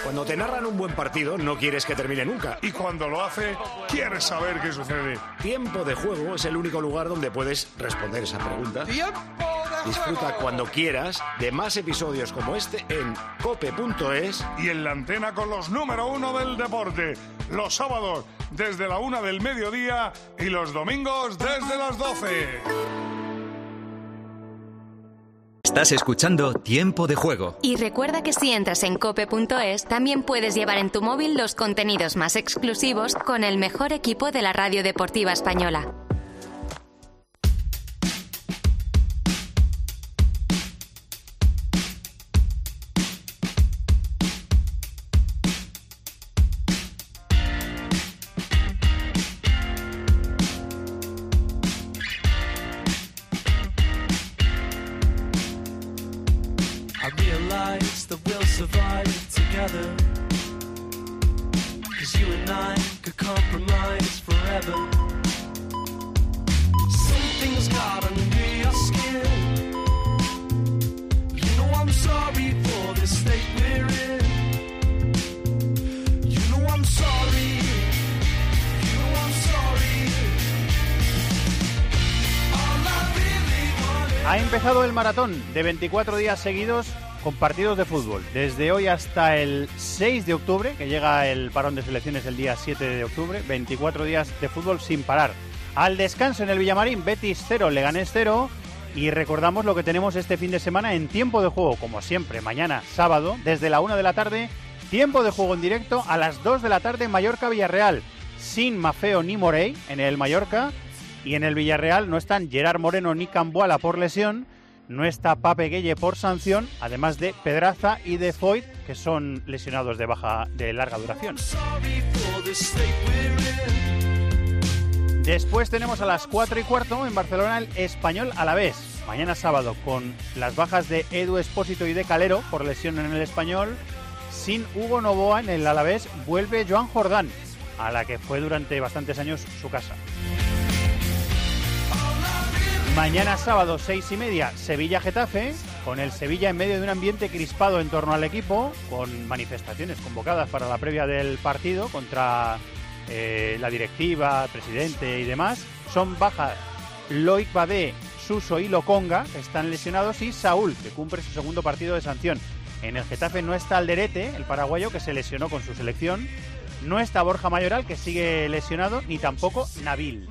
Cuando te narran un buen partido, no quieres que termine nunca. Y cuando lo hace, quieres saber qué sucede. Tiempo de Juego es el único lugar donde puedes responder esa pregunta. Disfruta cuando quieras de más episodios como este en cope.es y en la antena con los número 1 del deporte. Los sábados desde la 1 del mediodía y los domingos desde las 12. Estás escuchando Tiempo de Juego. Y recuerda que si entras en cope.es, también puedes llevar en tu móvil los contenidos más exclusivos con el mejor equipo de la radio deportiva española. Ha empezado el maratón de 24 días seguidos con partidos de fútbol. Desde hoy hasta el 6 de octubre, que llega el parón de selecciones el día 7 de octubre, 24 días de fútbol sin parar. Al descanso en el Villamarín, Betis 0, Leganés 0. Y recordamos lo que tenemos este fin de semana en Tiempo de Juego, como siempre, mañana sábado, desde la 1 de la tarde, Tiempo de Juego en directo a las 2 de la tarde, Mallorca-Villarreal, sin Mafeo ni Morey en el Mallorca. Y en el Villarreal no están Gerard Moreno ni Camboala por lesión, no está Pape Gueye por sanción, además de Pedraza y de Foyt, que son lesionados de baja de larga duración. Después tenemos a las 4:15 en Barcelona el Español Alavés. Mañana sábado con las bajas de Edu Espósito y de Calero por lesión en el Español. Sin Hugo Novoa en el Alavés vuelve Joan Jordán, a la que fue durante bastantes años su casa. Mañana sábado 6:30 Sevilla-Getafe, con el Sevilla en medio de un ambiente crispado en torno al equipo, con manifestaciones convocadas para la previa del partido contra la directiva, presidente y demás. Son bajas Loic Badé, Suso y Lokonga, que están lesionados, y Saúl, que cumple su segundo partido de sanción. En el Getafe no está Alderete, el paraguayo, que se lesionó con su selección. No está Borja Mayoral, que sigue lesionado, ni tampoco Nabil.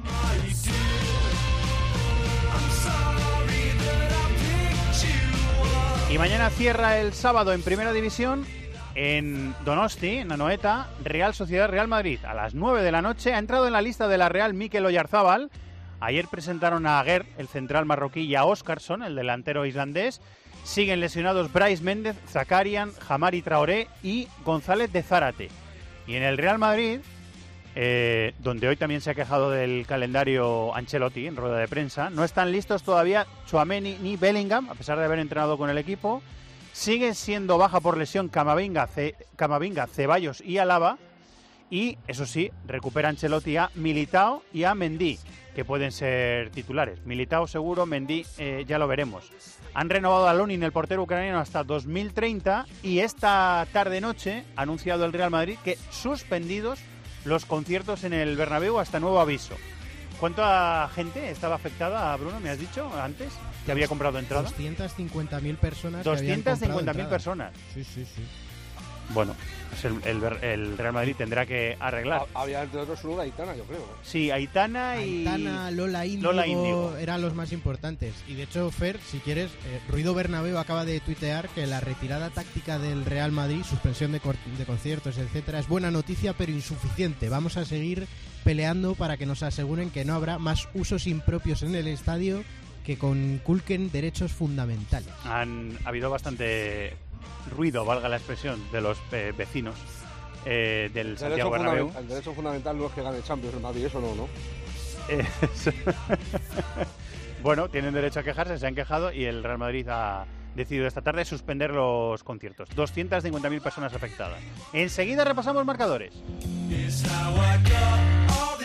Y mañana cierra el sábado en Primera División en Donosti, en Anoeta, Real Sociedad Real Madrid. A las 9 de la noche ha entrado en la lista de la Real Mikel Oyarzábal. Ayer presentaron a Aguer, el central marroquí, y a Óscarsson, el delantero islandés. Siguen lesionados Brais Méndez, Zakarian, Jamari Traoré y González de Zárate. Y en el Real Madrid, donde hoy también se ha quejado del calendario Ancelotti en rueda de prensa, no están listos todavía Tchouaméni ni Bellingham, a pesar de haber entrenado con el equipo. Siguen siendo baja por lesión Camavinga, Ceballos y Alaba. Y, eso sí, recupera Ancelotti a Militao y a Mendy, que pueden ser titulares. Militao seguro, Mendy ya lo veremos. Han renovado a Lunin, el portero ucraniano, hasta 2030. Y esta tarde-noche ha anunciado el Real Madrid que suspendidos los conciertos en el Bernabéu hasta nuevo aviso. ¿Cuánta gente estaba afectada, Bruno? ¿Me has dicho antes que había comprado entrada? 250.000 personas. 250.000 personas. Sí. Bueno, pues el Real Madrid tendrá que arreglar. Había entre otros solo Aitana, yo creo. Sí, Aitana, Lola Índigo eran los más importantes. Y de hecho, Fer, si quieres, Ruido Bernabéu acaba de tuitear que la retirada táctica del Real Madrid, suspensión de conciertos, etcétera, es buena noticia pero insuficiente. Vamos a seguir peleando para que nos aseguren que no habrá más usos impropios en el estadio que conculquen derechos fundamentales. Ha habido bastante ruido, valga la expresión, de los vecinos del Santiago Bernabéu. El derecho fundamental no es que gane Champions el Madrid, eso no. Bueno, tienen derecho a quejarse, se han quejado y el Real Madrid ha decidido esta tarde suspender los conciertos. 250.000 personas afectadas. Enseguida repasamos marcadores.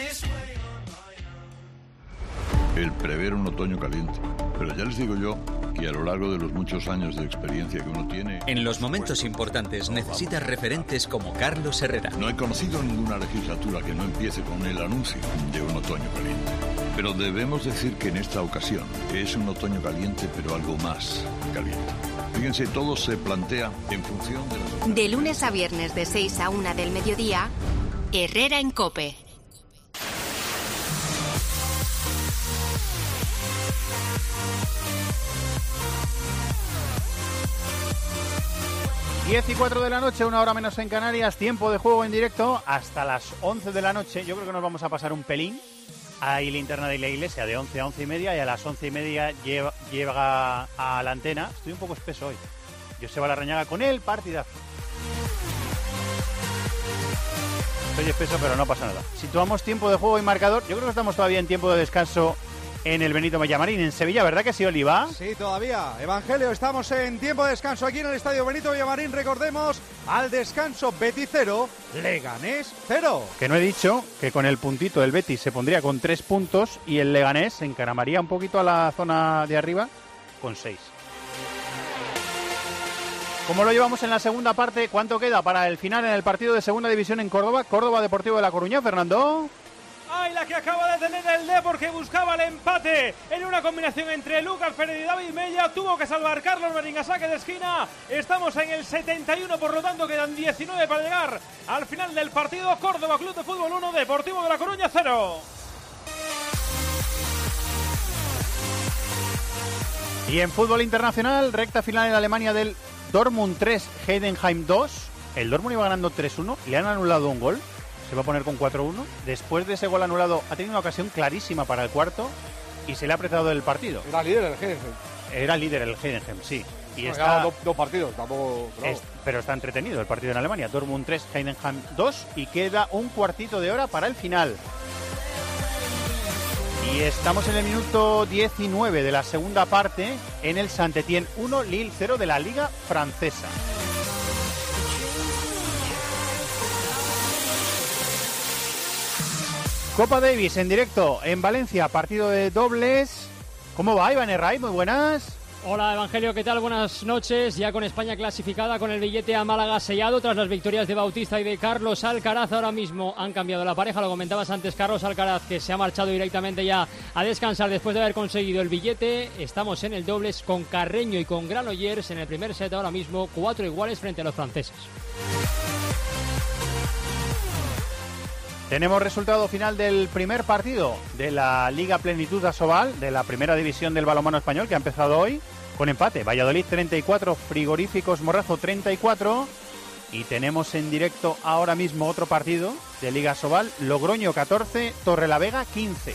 El prever un otoño caliente, pero ya les digo yo que a lo largo de los muchos años de experiencia que uno tiene... En los momentos importantes necesitas referentes como Carlos Herrera. No he conocido ninguna legislatura que no empiece con el anuncio de un otoño caliente. Pero debemos decir que en esta ocasión es un otoño caliente, pero algo más caliente. Fíjense, todo se plantea en función de las... De lunes a viernes de 6 a 1 del mediodía, Herrera en COPE. 10:04 de la noche, 1 hora menos en Canarias, tiempo de juego en directo hasta las 11 de la noche. Yo creo que nos vamos a pasar un pelín. Hay linterna de la iglesia de 11 a 11 y media y a las 11 y media llega a la antena. Estoy un poco espeso hoy. Joseba Larrañaga con el partidazo. Estoy espeso, pero no pasa nada. Situamos tiempo de juego y marcador. Yo creo que estamos todavía en tiempo de descanso en el Benito Villamarín, en Sevilla, ¿verdad que sí, Oliva? Sí, todavía. Evangelio, estamos en tiempo de descanso aquí en el Estadio Benito Villamarín. Recordemos, al descanso Betis 0, Leganés 0. Que no he dicho que con el puntito el Betis se pondría con 3 puntos y el Leganés se encaramaría un poquito a la zona de arriba con 6. ¿Cómo lo llevamos en la segunda parte? ¿Cuánto queda para el final en el partido de segunda división en Córdoba? Córdoba Deportivo de La Coruña, Fernando. ¡Ay, la que acaba de tener el Depor, que buscaba el empate en una combinación entre Lucas Pérez y David Mella! Tuvo que salvar Carlos Marín a saque de esquina. Estamos en el 71, por lo tanto quedan 19 para llegar al final del partido. Córdoba Club de Fútbol 1, Deportivo de La Coruña 0. Y en fútbol internacional, recta final en Alemania del Dortmund 3, Heidenheim 2. El Dortmund iba ganando 3-1, le han anulado un gol. Se va a poner con 4-1. Después de ese gol anulado, ha tenido una ocasión clarísima para el cuarto y se le ha apretado el partido. Era líder el Heidenheim. Era líder el Heidenheim, sí. Y no, está dos partidos, tampoco... pero está entretenido el partido en Alemania. Dortmund 3, Heidenheim 2 y queda un cuartito de hora para el final. Y estamos en el minuto 19 de la segunda parte en el Saint-Étienne 1, Lille 0 de la Liga Francesa. Copa Davis en directo en Valencia, partido de dobles. ¿Cómo va, Iván Herray? Muy buenas. Hola, Evangelio, ¿qué tal? Buenas noches. Ya con España clasificada, con el billete a Málaga sellado tras las victorias de Bautista y de Carlos Alcaraz. Ahora mismo han cambiado la pareja, lo comentabas antes, Carlos Alcaraz, que se ha marchado directamente ya a descansar después de haber conseguido el billete. Estamos en el dobles con Carreño y con Granollers en el primer set ahora mismo, 4 iguales frente a los franceses. Tenemos resultado final del primer partido de la Liga Plenitud Asobal, de la primera división del balonmano español, que ha empezado hoy con empate. Valladolid 34, Frigoríficos Morrazo 34. Y tenemos en directo ahora mismo otro partido de Liga Asobal, Logroño 14, Torrelavega 15.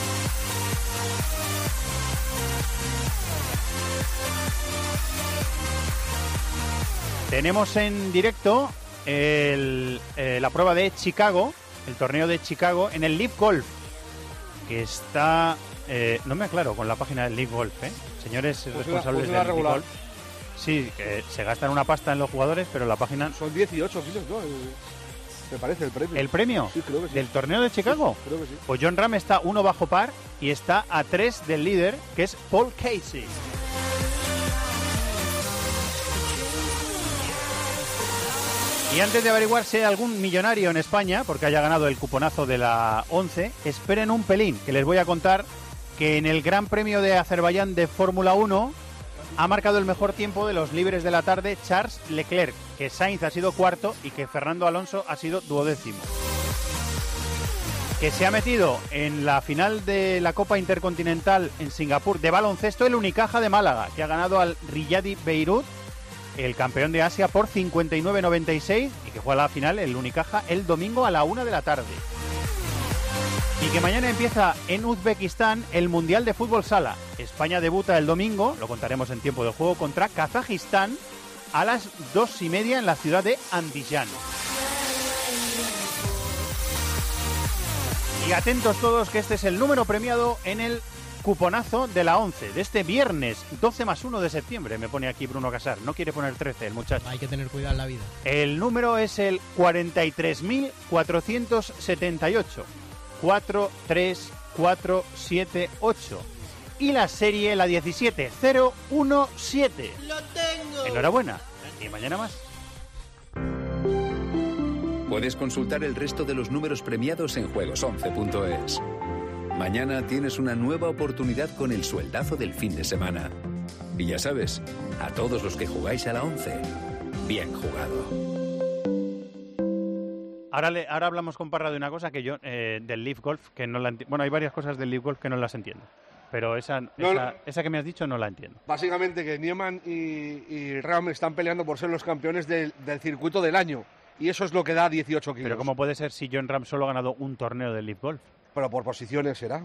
Tenemos en directo la prueba de Chicago, el torneo de Chicago en el Live Golf, que está... no me aclaro con la página del Live Golf, señores responsables del Live Golf. Sí, que se gastan una pasta en los jugadores, pero la página... Son 18 kilos, ¿no? Me parece el premio. ¿El premio? Sí, creo que sí. ¿Del torneo de Chicago? Sí, creo que sí. Pues John Ram está 1 bajo par y está a 3 del líder, que es Paul Casey. Y antes de averiguar si hay algún millonario en España, porque haya ganado el cuponazo de la 11, esperen un pelín, que les voy a contar que en el Gran Premio de Azerbaiyán de Fórmula 1 ha marcado el mejor tiempo de los libres de la tarde Charles Leclerc, que Sainz ha sido cuarto y que Fernando Alonso ha sido duodécimo. Que se ha metido en la final de la Copa Intercontinental en Singapur de baloncesto el Unicaja de Málaga, que ha ganado al Riyadi Beirut, el campeón de Asia, por 59-96 y que juega la final el Unicaja el domingo a la 1 de la tarde. Y que mañana empieza en Uzbekistán el Mundial de Fútbol Sala. España debuta el domingo, lo contaremos en tiempo de juego, contra Kazajistán a las 2:30 en la ciudad de Andiján. Y atentos todos, que este es el número premiado en el cuponazo de la 11, de este viernes 12+1 de septiembre, me pone aquí Bruno Casar. No quiere poner 13 el muchacho. Hay que tener cuidado en la vida. El número es el 43.478. 43478. y la serie la 17-017. ¡Lo tengo! Enhorabuena y mañana más. Puedes consultar el resto de los números premiados en juegos11.es. Mañana tienes una nueva oportunidad con el sueldazo del fin de semana. Y ya sabes, a todos los que jugáis a la 11, bien jugado. Ahora hablamos con Parra de una cosa que yo, del Leaf Golf, que no la entiendo. Bueno, hay varias cosas del Leaf Golf que no las entiendo. Pero esa que me has dicho no la entiendo. Básicamente que Niemann y Rahm están peleando por ser los campeones del circuito del año. Y eso es lo que da 18 kilos. Pero ¿cómo puede ser si Jon Rahm solo ha ganado un torneo del Leaf Golf? Pero por posiciones será.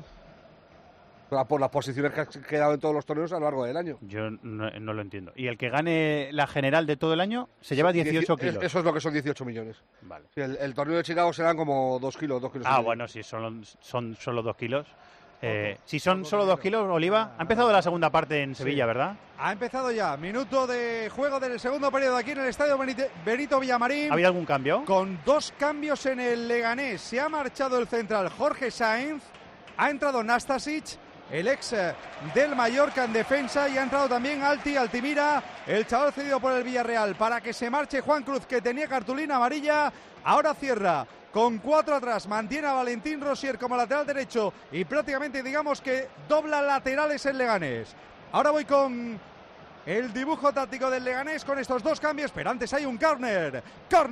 Por las posiciones que ha quedado en todos los torneos a lo largo del año. Yo no lo entiendo. Y el que gane la general de todo el año se lleva 18 kilos. Eso es lo que son 18 millones. Vale. Sí, el torneo de Chicago serán como 2 kilos, 2 kilos. Bueno, sí, son solo 2 kilos. Si son solo 2 kilos, Oliva. Ha empezado la segunda parte en Sevilla, ¿verdad? Ha empezado ya. Minuto de juego del segundo periodo aquí en el estadio Benito Villamarín. ¿Ha habido algún cambio? Con 2 cambios en el Leganés. Se ha marchado el central Jorge Sáenz. Ha entrado Nastasic, el ex del Mallorca en defensa, y ha entrado también Altimira, el chaval cedido por el Villarreal, para que se marche Juan Cruz, que tenía cartulina amarilla. Ahora cierra con 4 atrás, mantiene a Valentín Rosier como lateral derecho y prácticamente digamos que dobla laterales el Leganés. Ahora voy con el dibujo táctico del Leganés con estos 2 cambios, pero antes hay un córner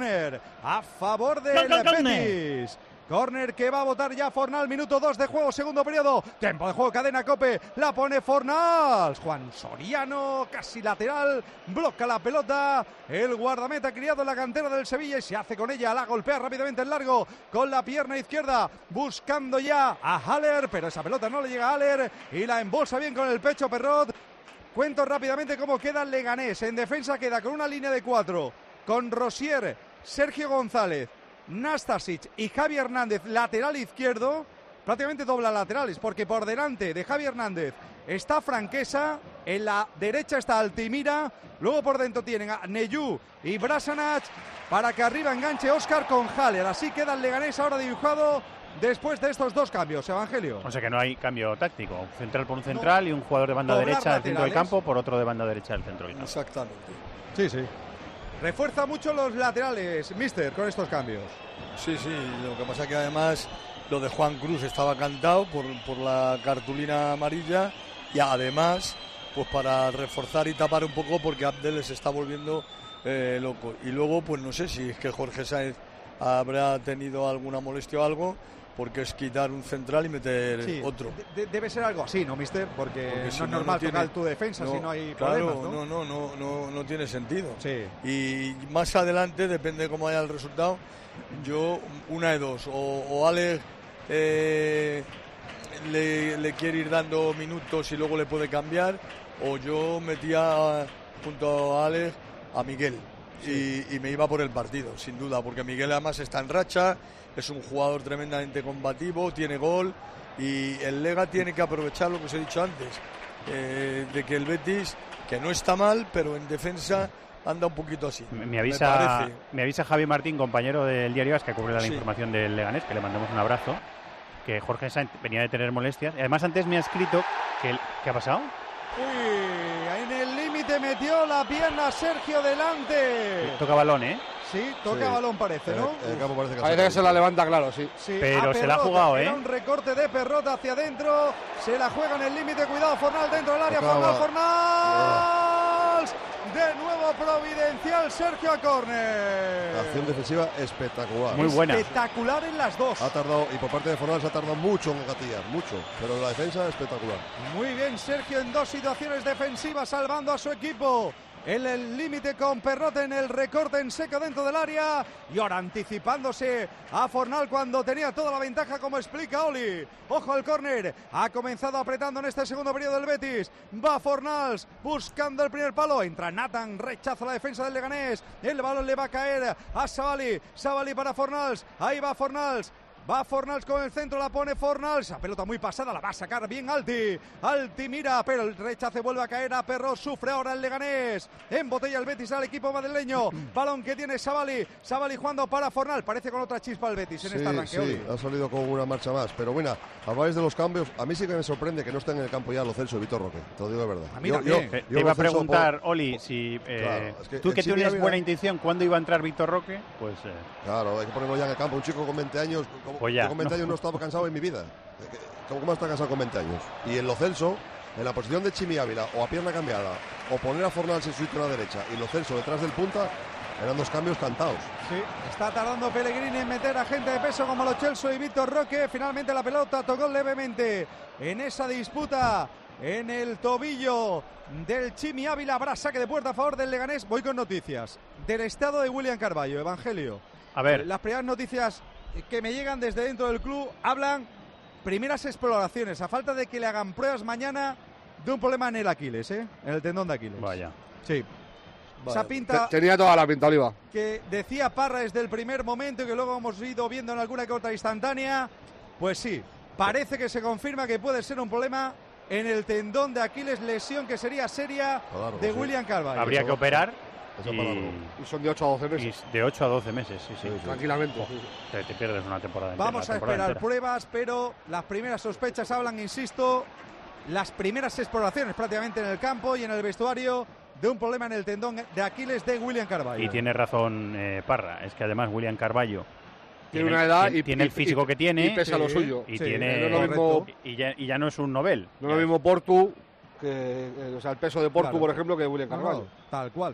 a favor del Betis. Córner que va a votar ya Fornals, minuto 2 de juego, segundo periodo, tiempo de juego, cadena Cope, la pone Fornals, Juan Soriano, casi lateral, bloca la pelota, el guardameta criado en la cantera del Sevilla y se hace con ella, la golpea rápidamente en largo, con la pierna izquierda, buscando ya a Haller, pero esa pelota no le llega a Haller y la embolsa bien con el pecho Perrot. Cuento rápidamente cómo queda el Leganés, en defensa queda con una línea de 4, con Rosier, Sergio González, Nastasic y Javi Hernández, lateral izquierdo, prácticamente dobla laterales, porque por delante de Javi Hernández está Franquesa, en la derecha está Altimira, luego por dentro tienen a Neyú y Brasanac, para que arriba enganche Óscar con Haller. Así queda el Leganés ahora dibujado después de estos 2 cambios, Evangelio. O sea que no hay cambio táctico, un central por un central y un jugador de banda derecha del centro del campo por otro de banda derecha del centro del campo. Exactamente. Sí. Refuerza mucho los laterales, mister, con estos cambios. Sí, lo que pasa que además lo de Juan Cruz estaba cantado por la cartulina amarilla, y además pues para reforzar y tapar un poco porque Abdel se está volviendo loco. Y luego pues no sé si es que Jorge Sáenz habrá tenido alguna molestia o algo, porque es quitar un central y meter otro. Debe ser algo así, ¿no, mister? Porque no es normal tocar tu defensa si no hay problemas, ¿no? No tiene sentido. Sí. Y más adelante, depende de cómo haya el resultado, yo una de dos, o Alex le quiere ir dando minutos y luego le puede cambiar, o yo metía junto a Alex a Miguel. Y me iba por el partido, sin duda, porque Miguel además está en racha, es un jugador tremendamente combativo, tiene gol, y el Lega tiene que aprovechar lo que os he dicho antes, de que el Betis, que no está mal, pero en defensa anda un poquito así. Me avisa Javi Martín, compañero del Diario As, que cubre la información del Leganés, que le mandamos un abrazo, que Jorge Sáenz venía de tener molestias. Además, antes me ha escrito que... ¿Qué ha pasado? Uy, en el límite metió la pierna Sergio delante. Toca balón, ¿eh? Sí, toca balón parece, ¿no? El campo parece que se la levanta, claro, sí. Pero se la ha jugado, ¿eh? Era un recorte de Perrot hacia adentro, se la juega en el límite, cuidado, Fornals dentro del área, Fornals. De nuevo providencial Sergio a córner. Acción defensiva espectacular. Muy buena. Espectacular en las dos. Ha tardado, y por parte de Fornals ha tardado mucho en gatillar, mucho. Pero la defensa espectacular. Muy bien Sergio en 2 situaciones defensivas, salvando a su equipo. En el límite con Perrot en el recorte en seco dentro del área, y ahora anticipándose a Fornals cuando tenía toda la ventaja, como explica Oli. Ojo al córner, ha comenzado apretando en este segundo periodo del Betis, va Fornals buscando el primer palo, entra Nathan, rechaza la defensa del Leganés, el balón le va a caer a Savali para Fornals, ahí va Fornals. Va Fornals con el centro, la pone Fornals. La pelota muy pasada, la va a sacar bien Alti. Alti mira, pero el rechace vuelve a caer a Perro. Sufre ahora el Leganés. Embotella el Betis al equipo madrileño. Balón que tiene Savali. Savali jugando para Fornals. Parece con otra chispa el Betis en este arranque. Sí, ha salido con una marcha más. Pero bueno, habláis de los cambios. A mí sí que me sorprende que no estén en el campo ya Lo Celso y Víctor Roque. Te lo digo de verdad. A mí también. Te iba a preguntar, Oli, si claro, tú que tienes buena intención, ¿cuándo iba a entrar Víctor Roque? Pues claro, hay que ponerlo ya en el campo. Un chico con 20 años, pues ya, con 20 años no estaba cansado en mi vida. ¿Cómo está cansado con 20 años? Y en Lo Celso, en la posición de Chimi Ávila, o a pierna cambiada, o poner a Fornals en su sitio a la derecha y Lo Celso detrás del punta, eran dos cambios cantados. Sí, está tardando Pellegrini en meter a gente de peso como Lo Celso y Víctor Roque. Finalmente la pelota tocó levemente en esa disputa en el tobillo del Chimi Ávila. Habrá saque de puerta a favor del Leganés. Voy con noticias del estado de William Carballo. Evangelio. A ver. Las primeras noticias que me llegan desde dentro del club hablan primeras exploraciones, a falta de que le hagan pruebas mañana, de un problema en el Aquiles, en el tendón de Aquiles. Vaya. Sí. Vale. Esa pinta tenía toda la pinta, Oliva. Que decía Parra desde el primer momento y que luego hemos ido viendo en alguna que otra instantánea. Pues sí, parece que se confirma que puede ser un problema en el tendón de Aquiles, lesión que sería seria de William Carvalho. Habría que operar. Y son de 8 a 12 meses. De 8 a 12 meses, sí. Tranquilamente. Te pierdes una temporada entera. Vamos a esperar pruebas, pero las primeras sospechas hablan, insisto, las primeras exploraciones prácticamente en el campo y en el vestuario de un problema en el tendón de Aquiles de William Carvalho. Y tiene razón Parra, es que además William Carvalho tiene una edad tiene el físico que tiene y pesa lo suyo. Y sí, tiene no mismo, y ya no es un novel. No es lo mismo Portu, o sea, el peso de Portu, por ejemplo, que William Carvalho. Tal cual.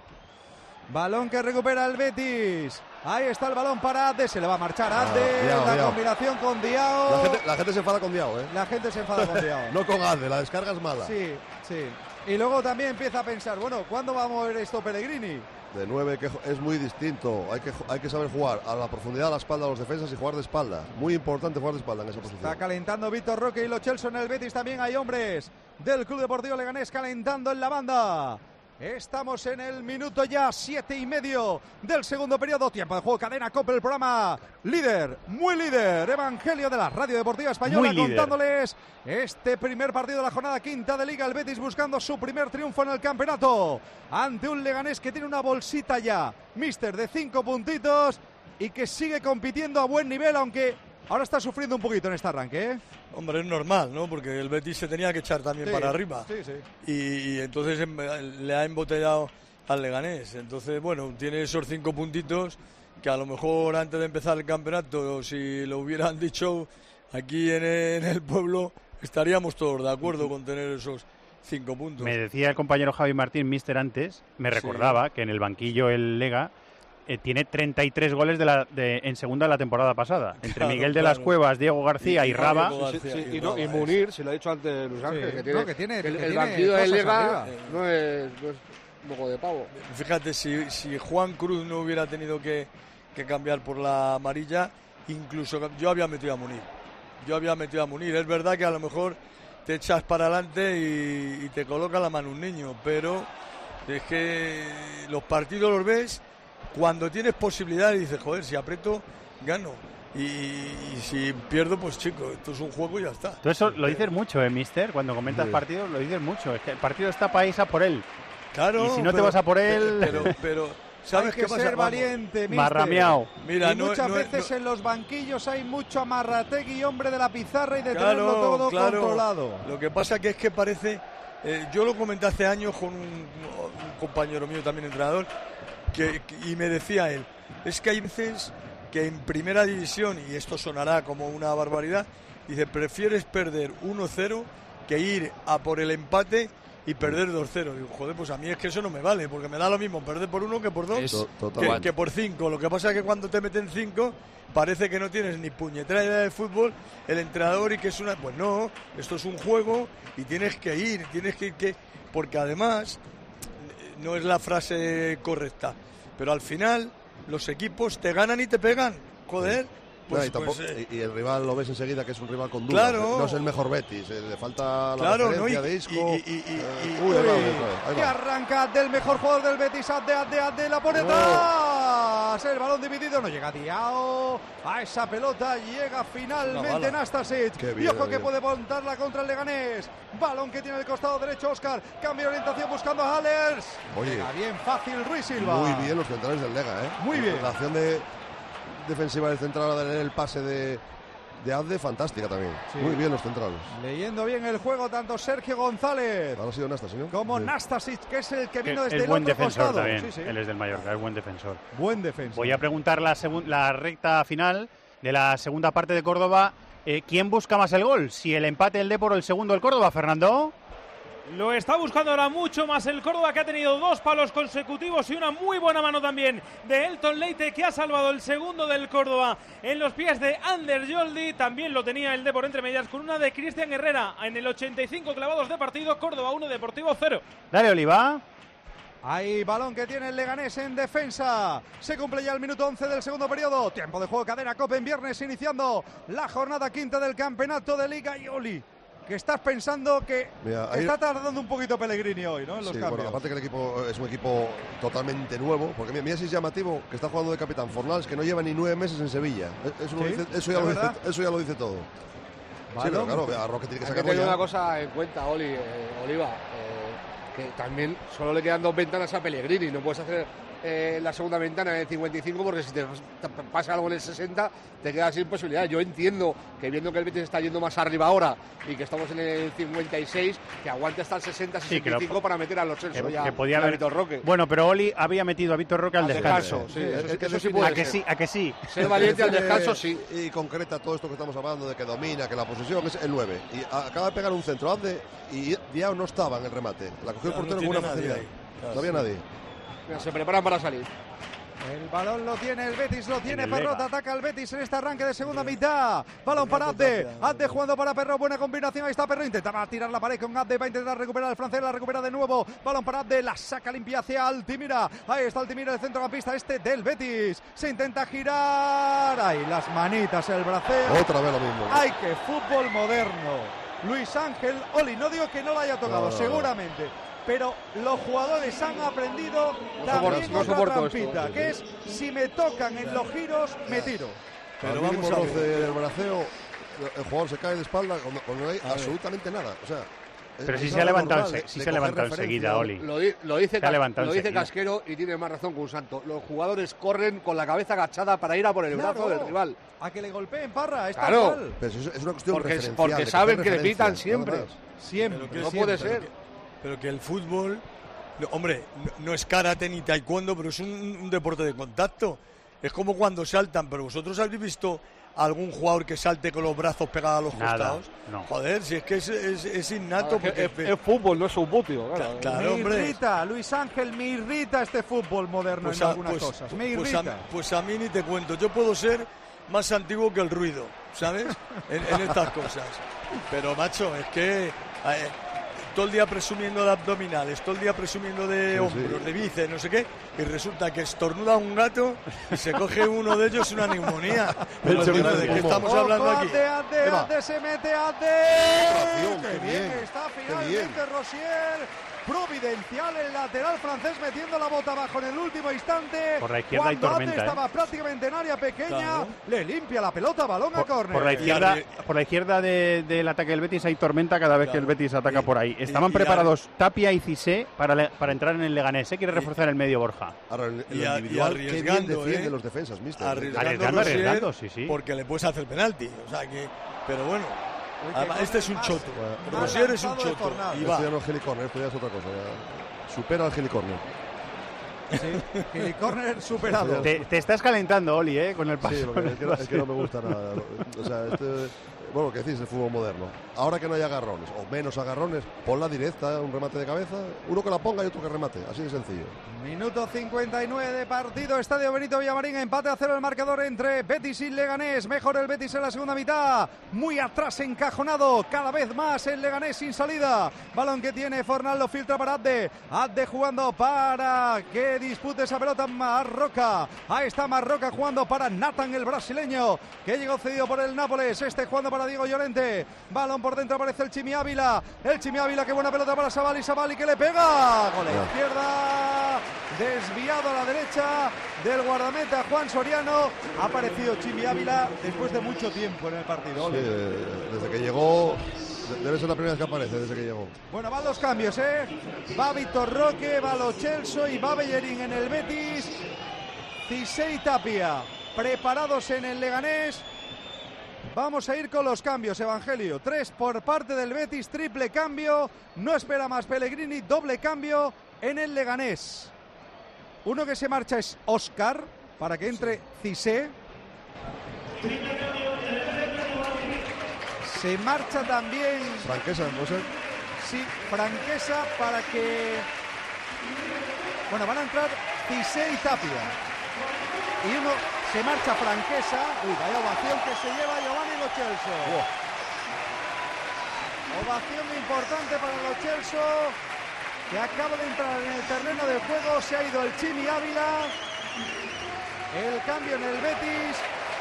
Balón que recupera el Betis. Ahí está el balón para Adde. Se le va a marchar a Adde. Combinación con Diao. La gente se enfada con Diao, La gente se enfada con Diao. No con Adde, la descarga es mala. Sí. Y luego también empieza a pensar, bueno, ¿cuándo va a mover esto Pellegrini? De 9, que es muy distinto. Hay que saber jugar a la profundidad, a la espalda de los defensas y jugar de espalda. Muy importante jugar de espalda en esa posición. Está calentando Víctor Roque y Lo Celso en el Betis. También hay hombres del Club Deportivo Leganés calentando en la banda. Estamos en el minuto ya 7:30 del segundo periodo. Tiempo de juego, cadena COPE, el programa líder, muy líder, Evangelio de la Radio Deportiva Española, contándoles este primer partido de la jornada quinta de Liga. El Betis buscando su primer triunfo en el campeonato ante un Leganés que tiene una bolsita ya, míster, de 5 puntitos y que sigue compitiendo a buen nivel, aunque ahora está sufriendo un poquito en este arranque, Hombre, es normal, ¿no? Porque el Betis se tenía que echar también para arriba. Sí. Y entonces le ha embotellado al Leganés. Entonces, bueno, tiene esos 5 puntitos que a lo mejor antes de empezar el campeonato, si lo hubieran dicho aquí en el pueblo, estaríamos todos de acuerdo con tener esos 5 puntos. Me decía el compañero Javi Martín, míster, antes, me recordaba que en el banquillo el Lega tiene 33 goles en segunda de la temporada pasada. Entre Miguel de las Cuevas, Diego García y Raba. Y Munir, si lo ha dicho antes Luis Ángel, que tiene el banquillo del Lega no es moco de pavo. Fíjate, si Juan Cruz no hubiera tenido que cambiar por la amarilla, incluso yo había metido a Munir. Es verdad que a lo mejor te echas para adelante y te coloca la mano un niño, pero es que los partidos los ves cuando tienes posibilidad y dices, joder, si aprieto, gano. Y si pierdo, pues chico, esto es un juego y ya está. Tú eso lo dices mucho, mister, cuando comentas partidos lo dices mucho. Es que el partido está para irse a por él. Claro. Y si no te vas a por él... Pero ¿sabes qué pasa? Hay que ser valiente, mister. Marrameao. Mira, muchas veces en los banquillos hay mucho amarrategui, hombre de la pizarra y de tenerlo todo controlado. Lo que pasa que es que parece... yo lo comenté hace años con un compañero mío, también entrenador, y me decía él, es que hay veces que en primera división, y esto sonará como una barbaridad, dice, prefieres perder 1-0 que ir a por el empate y perder 2-0. Digo, joder, pues a mí es que eso no me vale, porque me da lo mismo perder por 1 que por 2 que por 5. Lo que pasa es que cuando te meten 5 parece que no tienes ni puñetera idea de fútbol el entrenador y que es una... Pues no, esto es un juego y tienes que ir porque además no es la frase correcta, pero al final los equipos te ganan y te pegan, joder. Y el rival lo ves enseguida que es un rival con dudas. Claro. No es el mejor Betis, le falta la referencia de Isco. Que arranca del mejor jugador del Betis, Adde, la pone atrás. atrás, el balón dividido, no llega Diao, a esa pelota llega finalmente Nastasic, y ojo que puede montarla contra el Leganés, balón que tiene el costado derecho Óscar, cambio de orientación buscando a Haller. Oye, llega bien fácil Ruiz Silva. Muy bien los centrales del Lega, muy bien. La acción defensiva del central de leer el pase de Adde, fantástica también. Sí. Muy bien los centrales. Leyendo bien el juego tanto Sergio González ha sido Nastasic, ¿no? como Nastasic, que es el que vino desde el el buen otro defensor costado. También. Sí. Él es del Mallorca, es buen defensor. Buen defensor. Voy a preguntar la recta final de la segunda parte de Córdoba. ¿Quién busca más el gol? ¿Si el empate el Depor o el segundo el Córdoba, Fernando? Lo está buscando ahora mucho más el Córdoba, que ha tenido 2 palos consecutivos y una muy buena mano también de Elton Leite, que ha salvado el segundo del Córdoba en los pies de Ander Yoldi. También lo tenía el Depor entre medias con una de Cristian Herrera en el 85 clavados de partido. Córdoba 1, Deportivo 0. Dale, Oliva. Hay balón que tiene el Leganés en defensa. Se cumple ya el minuto 11 del segundo periodo. Tiempo de juego, cadena COPE en viernes, iniciando la jornada quinta del campeonato de Liga. Y Oli, que estás pensando que está tardando un poquito Pellegrini hoy, ¿no? En los cambios. Bueno, aparte que el equipo es un equipo totalmente nuevo, porque mira si es llamativo que está jugando de capitán Fornals, que no lleva ni 9 meses en Sevilla. Eso ya lo dice todo. Sí, pero claro, a Roque tiene que sacar. Hay que tener una cosa en cuenta, Oliva, que también solo le quedan 2 ventanas a Pellegrini. No puedes hacer la segunda ventana en el 55, porque si te pasa algo en el 60 te quedas sin posibilidad. Yo entiendo que viendo que el Betis está yendo más arriba ahora y que estamos en el 56, que aguante hasta el 60-65 para meter a los Celso ya que podía haber Víctor Roque. Bueno, pero Oli había metido a Víctor Roque al descanso. Sí, eso sí puede ser. ¿A que sí? Ser valiente al descanso, sí. Y concreta todo esto que estamos hablando de que domina, que la posesión es el 9. Y acaba de pegar un centro y Diao no estaba en el remate. La cogió el portero con buena facilidad. No había nadie. Se preparan para salir. El balón lo tiene el Betis, lo tiene Perrot, ataca el Betis en este arranque de segunda mitad. Balón para Abde jugando para Perrot, buena combinación, ahí está Perrot, intentaba tirar la pared con Abde, va a intentar recuperar el francés, la recupera de nuevo, balón para Abde, la saca limpia hacia Altimira, ahí está Altimira, el centrocampista del Betis, se intenta girar, ahí las manitas, el braceo. Otra vez lo mismo. Ay, qué fútbol moderno. Luis Ángel, Oli, no digo que no lo haya tocado, seguramente. Pero los jugadores han aprendido también otra trampita, que es si me tocan en los giros, me tiro. Pero vamos a ver el braceo, el jugador se cae de espalda cuando no hay absolutamente nada. O sea, pero si se ha levantado, enseguida, Oli. Lo dice Casquero y tiene más razón que un santo. Los jugadores corren con la cabeza agachada para ir a por el brazo del rival. A que le golpeen, Parra, está claro. mal. Pero es una cuestión porque saben que le pitan siempre. Siempre. No puede ser. Pero que el fútbol, hombre, no es karate ni taekwondo, pero es un deporte de contacto. Es como cuando saltan, pero vosotros habéis visto algún jugador que salte con los brazos pegados a los costados. No. Joder, si es que es innato. Porque es fútbol, no es un butio. Claro, me irrita, Luis Ángel, me irrita este fútbol moderno en algunas cosas. Me irrita. Pues a mí ni te cuento. Yo puedo ser más antiguo que el ruido, ¿sabes? en estas cosas. Pero, macho, es que... todo el día presumiendo de abdominales, todo el día presumiendo de hombros, de bíceps, no sé qué, y resulta que estornuda un gato y se coge uno de ellos una neumonía. Pero ¿de qué estamos hablando aquí? Ade, se mete Ade. ¡Qué bien está finalmente Rosier! Providencial el lateral francés metiendo la bota abajo en el último instante. Por la izquierda hay tormenta. Estaba prácticamente en área pequeña, le limpia la pelota, balón a córner. Por la izquierda del ataque del Betis hay tormenta cada vez que el Betis ataca por ahí. Estaban preparados Tapia y Cissé para entrar en el Leganés. Quiere reforzar el medio Borja. Ahora, el individual, qué bien defiende los defensas, mister. Arriesgando, sí. Porque le puedes hacer penalti. O sea que, pero bueno. Además, este es un choto. Rosier es un choto. Y va. Esto ya no es helicorner, esto ya es otra cosa. Ya supera al helicorner. Sí, helicorner superado. Te estás calentando, Oli, con el paso. Sí, es que no me gusta nada. O sea, bueno, lo que decís, el fútbol moderno. Ahora que no hay agarrones, o menos agarrones, ponla directa, un remate de cabeza, uno que la ponga y otro que remate, así de sencillo. Minuto 59 de partido, Estadio Benito Villamarín, empate a 0 el marcador entre Betis y Leganés. Mejor el Betis en la segunda mitad, muy atrás encajonado, cada vez más el Leganés sin salida. Balón que tiene Fornal, lo filtra para Abde jugando para que dispute esa pelota Marroca. Ahí está Marroca jugando para Nathan, el brasileño, que llegó cedido por el Nápoles, jugando para Diego Llorente, balón por dentro, aparece el Chimi Ávila, qué buena pelota para Sabali que le pega, con la izquierda desviado a la derecha del guardameta Juan Soriano. Ha aparecido Chimi Ávila después de mucho tiempo en el partido. Sí, desde que llegó, debe ser la primera vez que aparece, desde que llegó. Bueno, van los cambios, va Víctor Roque, va Lo Celso y va Bellerín en el Betis. Cissé y Tapia preparados en el Leganés. Vamos a ir con los cambios, Evangelio. 3 por parte del Betis, triple cambio. No espera más Pellegrini, doble cambio en el Leganés. Uno que se marcha es Óscar, para que entre Cissé. Se marcha también... Franquesa, ¿no sé? Sí, Franquesa para que... Bueno, van a entrar Cissé y Tapia. Y uno se marcha Franquesa. Uy, vaya ovación que se lleva Giovanni Lo Celso. Ovación importante para Lo Celso, que acaba de entrar en el terreno de juego. Se ha ido el Chimi Ávila. El cambio en el Betis.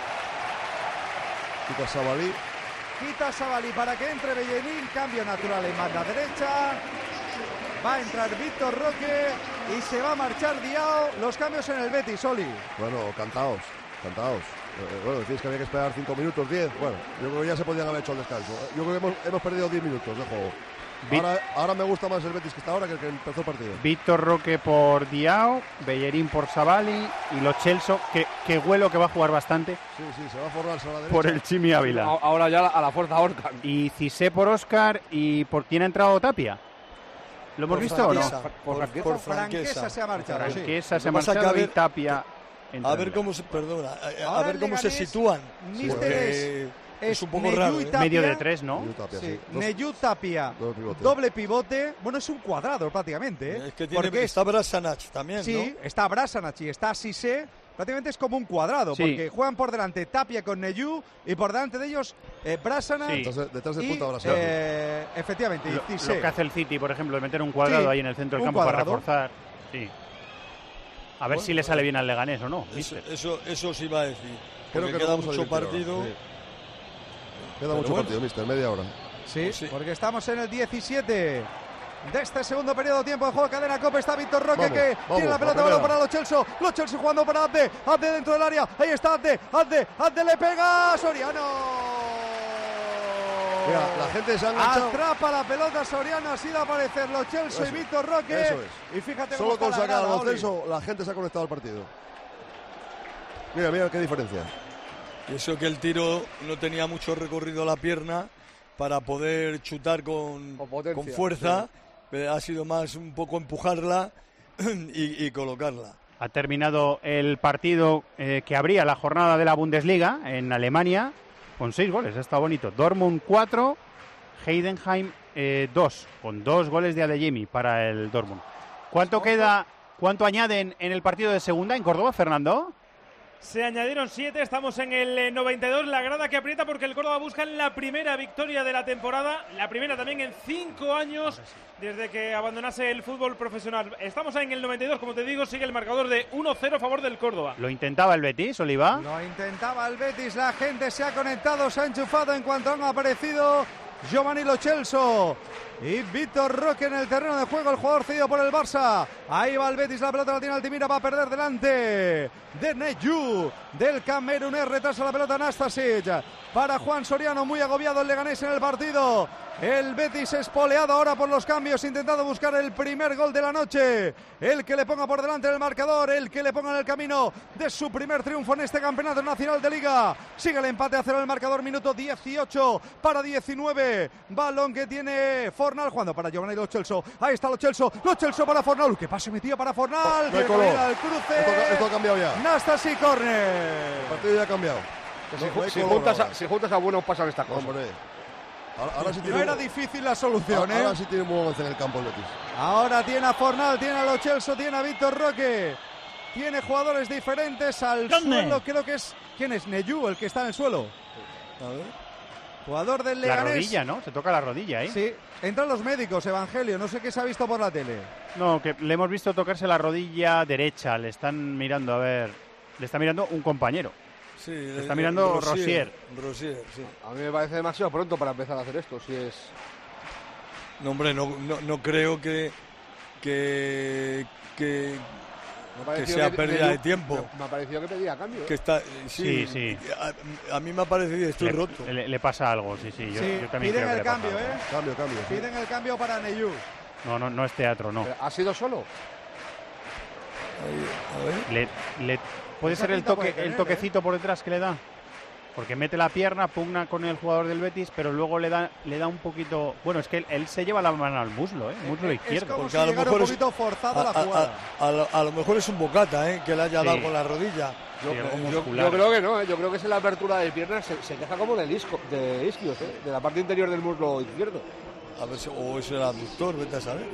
Quita Sabalí para que entre Bellerín. Cambio natural en banda derecha. Va a entrar Víctor Roque y se va a marchar Diao. Los cambios en el Betis, Oli. Bueno, cantaos. Bueno, decís que había que esperar 5 minutos, 10. Bueno, yo creo que ya se podían haber hecho el descanso. Yo creo que hemos perdido 10 minutos de juego. Ahora me gusta más el Betis que está ahora que el que empezó el partido. Víctor Roque por Diao, Bellerín por Sabali y Lo Celso, que huelo que va a jugar bastante. Sí, se va a forrar a la derecha. Por el Chimi Ávila. Ahora ya a la fuerza Orcan. Y Cissé por Óscar. ¿Y por quién ha entrado Tapia? ¿Lo hemos visto o no? Por Franquesa se ha marchado. Franquesa se ha marchado y Tapia... A ver cómo se... Perdona. A ver cómo se sitúan. Es un poco raro. Medio de 3, ¿no? Sí. Neyu Tapia, doble pivote. Bueno, es un cuadrado prácticamente. Es que está Brasanac también, sí, ¿no? está Brasanac y está Cissé. Prácticamente es como un cuadrado, porque juegan por delante Tapia con Neyu y por delante de ellos Brasanac. Detrás del punto Brasanac. Efectivamente, y Cissé. Lo que hace el City, por ejemplo, de meter un cuadrado ahí en el centro del campo para reforzar. Sí. A ver si le sale bien al Leganés o no. Eso sí va a decir. Creo que queda mucho partido. Sí. Queda mucho partido, mister, media hora. Sí, porque estamos en el 17 de este segundo periodo, tiempo de juego, cadena COPE. Está Víctor Roque que tiene la pelota, balón para Lo Celso jugando para Abde dentro del área, ahí está Abde le pega a Soriano. Mira, la gente se ha enganchado. Atrapa la pelota Soriano, ha sido a aparecer Lo Celso y Víctor Roque. Eso es. Y fíjate solo con sacar a Lo Celso la gente se ha conectado al partido. Mira qué diferencia. Y eso que el tiro no tenía mucho recorrido a la pierna para poder chutar con fuerza, sí. Ha sido más un poco empujarla y colocarla. Ha terminado el partido que abría la jornada de la Bundesliga en Alemania con 6 goles, está bonito. Dortmund 4, Heidenheim 2, con 2 goles de Adeyemi para el Dortmund. ¿Cuánto añaden en el partido de segunda en Córdoba, Fernando? Se añadieron 7, estamos en el 92, la grada que aprieta porque el Córdoba busca la primera victoria de la temporada, la primera también en 5 años desde que abandonase el fútbol profesional. Estamos en el 92, como te digo, sigue el marcador de 1-0 a favor del Córdoba. ¿Lo intentaba el Betis, Oliva? Lo intentaba el Betis, la gente se ha conectado, se ha enchufado en cuanto han aparecido Giovanni Lo Celso y Víctor Roque en el terreno de juego, el jugador cedido por el Barça. Ahí va el Betis, la pelota la tiene Altimira, va a perder delante de Neyu, del camerunés, retrasa la pelota Nastasic para Juan Soriano, muy agobiado el Leganés en el partido. El Betis espoleado ahora por los cambios, intentando buscar el primer gol de la noche, el que le ponga por delante el marcador, el que le ponga en el camino de su primer triunfo en este campeonato nacional de Liga. Sigue el empate a 0 en el marcador, minuto 18 para 19, balón que tiene Fornal jugando para Giovanni Lo Celso. Ahí está Lo Celso para Fornal. ¡Qué pase metido para Fornal! Que va al cruce. Esto ha cambiado ya. Nastasic, córner. El partido ya ha cambiado. Si juntas a buenos pasan estas cosas. Hombre. Ahora sí no era difícil la solución, ahora sí tiene un buen avance en el campo el Betis. Ahora tiene a Fornal, tiene a Lo Celso, tiene a Víctor Roque. Tiene jugadores diferentes al suelo. Creo que es... ¿Quién es? Neyu, el que está en el suelo. A ver. Jugador del Leganés. La rodilla, ¿no? Se toca la rodilla, ¿eh? Sí. Entran los médicos, Evangelio. No sé qué se ha visto por la tele. No, que le hemos visto tocarse la rodilla derecha. Le están mirando, a ver... Le está mirando un compañero. Sí, está mirando Rosier, sí. A mí me parece demasiado pronto para empezar a hacer esto, si es... No, hombre, no creo que que sea pérdida de tiempo. Me ha parecido que pedía cambio. Que está, sí. A mí me ha parecido estoy roto. Le pasa algo, sí. Yo también piden creo el cambio, Cambio. Piden el cambio para Neyús. No es teatro, no. ¿Ha sido solo? A ver. ¿Puede ser el toquecito por detrás que le da? Porque mete la pierna, pugna con el jugador del Betis, pero luego le da un poquito... Bueno, es que él se lleva la mano al muslo, muslo izquierdo. Es como porque si llegara un poquito forzado la jugada. A lo mejor es un bocata, que le haya dado con la rodilla. Yo creo que no, yo creo que es en la apertura de piernas, se queja como de isquios, de la parte interior del muslo izquierdo. A ver o es el aductor, vete a saber.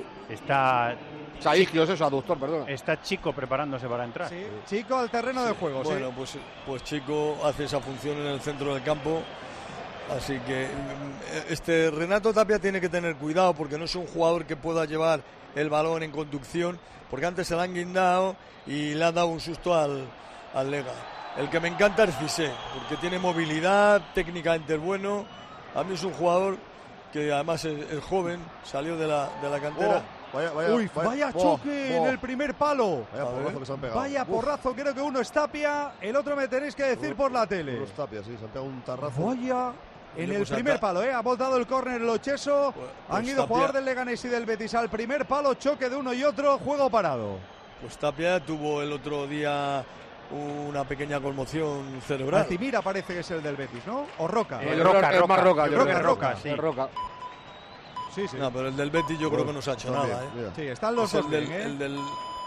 O sea, isquios, eso, aductor, perdona. Está Chico preparándose para entrar. Sí, Chico al terreno de juego. Bueno, pues Chico hace esa función en el centro del campo. Así que Renato Tapia tiene que tener cuidado porque no es un jugador que pueda llevar el balón en conducción, porque antes se le han guindado y le ha dado un susto al Lega. El que me encanta es Cissé, porque tiene movilidad, técnicamente es bueno. A mí es un jugador que además es joven, salió de la cantera. Vaya choque en el primer palo. Vaya porrazo que se han pegado. Vaya porrazo, creo que uno es Tapia, el otro me tenéis que decir por la tele. Uno es Tapia, sí, se han pegado un tarrazo. Vaya, en el primer palo, ha voltado el córner el Ocheso. Han ido Tapia, jugador del Leganés y del Betis al primer palo, choque de uno y otro, juego parado. Pues Tapia tuvo el otro día una pequeña conmoción cerebral. Altimira parece que es el del Betis, ¿no? O Roca. Roca. Sí. No, pero el del Betis yo creo que no se ha hecho nada. Sí, están los dos bien, el del...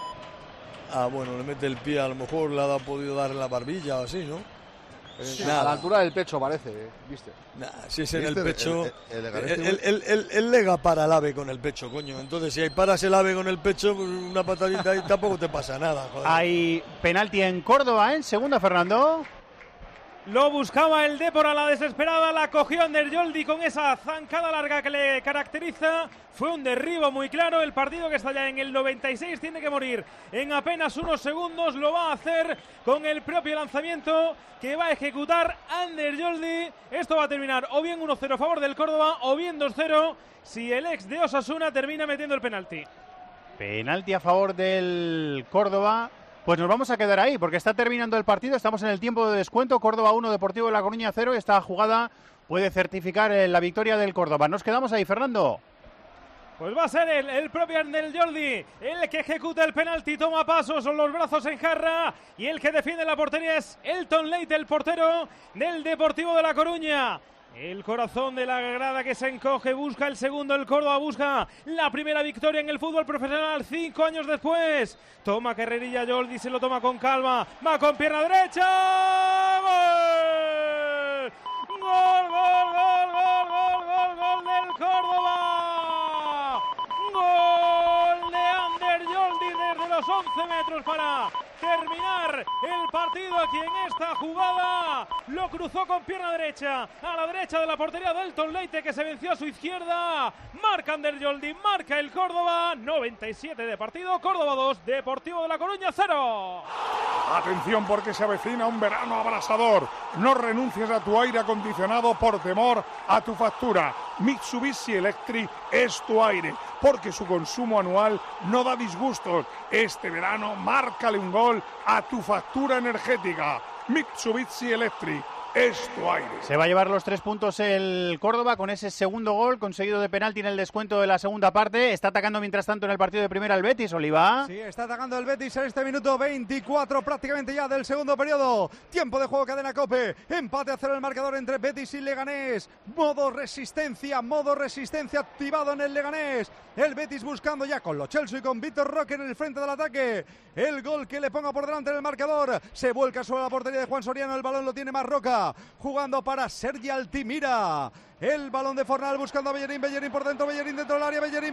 bueno, le mete el pie, a lo mejor le ha podido dar en la barbilla o así, ¿no? A la altura del pecho parece, ¿viste? Si es en el pecho... El Lega para el ave con el pecho, coño. Entonces, si paras el ave con el pecho, una patadita ahí tampoco te pasa nada, joder. Hay penalti en Córdoba, en segunda, Fernando. Lo buscaba el Depor a la desesperada, la cogió Ander Yoldi con esa zancada larga que le caracteriza. Fue un derribo muy claro, el partido que está ya en el 96 tiene que morir en apenas unos segundos. Lo va a hacer con el propio lanzamiento que va a ejecutar Ander Yoldi. Esto va a terminar o bien 1-0 a favor del Córdoba o bien 2-0 si el ex de Osasuna termina metiendo el penalti. Penalti a favor del Córdoba. Pues nos vamos a quedar ahí, porque está terminando el partido, estamos en el tiempo de descuento, Córdoba 1, Deportivo de La Coruña 0, esta jugada puede certificar la victoria del Córdoba. Nos quedamos ahí, Fernando. Pues va a ser el propio Ander Yoldi el que ejecuta el penalti, toma pasos, son los brazos en jarra, y el que defiende la portería es Elton Leite, el portero del Deportivo de La Coruña. El corazón de la grada que se encoge, busca el segundo, el Córdoba busca la primera victoria en el fútbol profesional 5 años después. Toma carrerilla Yoldi, se lo toma con calma, va con pierna derecha. ¡Gol! ¡Gol del Córdoba! ¡Gol de Ander Yoldi desde los 11 metros para terminar el partido aquí en esta jugada. Lo cruzó con pierna derecha a la derecha de la portería de Elton Leite, que se venció a su izquierda. Marca Ander Yoldi, marca el Córdoba. 97 de partido, Córdoba 2, Deportivo de La Coruña 0. Atención, porque se avecina un verano abrasador. No renuncies a tu aire acondicionado por temor a tu factura. Mitsubishi Electric es tu aire, porque su consumo anual no da disgustos. Este verano, márcale un gol a tu factura energética. Mitsubishi Electric es tu aire. Se va a llevar los 3 puntos el Córdoba con ese segundo gol conseguido de penalti en el descuento de la segunda parte. Está atacando mientras tanto en el partido de primera el Betis, Oliva. Sí, está atacando el Betis en este minuto 24 prácticamente ya del segundo periodo. Tiempo de juego, cadena COPE. Empate a 0 el marcador entre Betis y Leganés. Modo resistencia activado en el Leganés. El Betis buscando ya con Lo Celso y con Víctor Roque en el frente del ataque. El gol que le ponga por delante en el marcador. Se vuelca sobre la portería de Juan Soriano. El balón lo tiene Marroca. Jugando para Sergi Altimira. El balón de Fornal buscando a Bellerín por dentro, Bellerín dentro del área, Bellerín.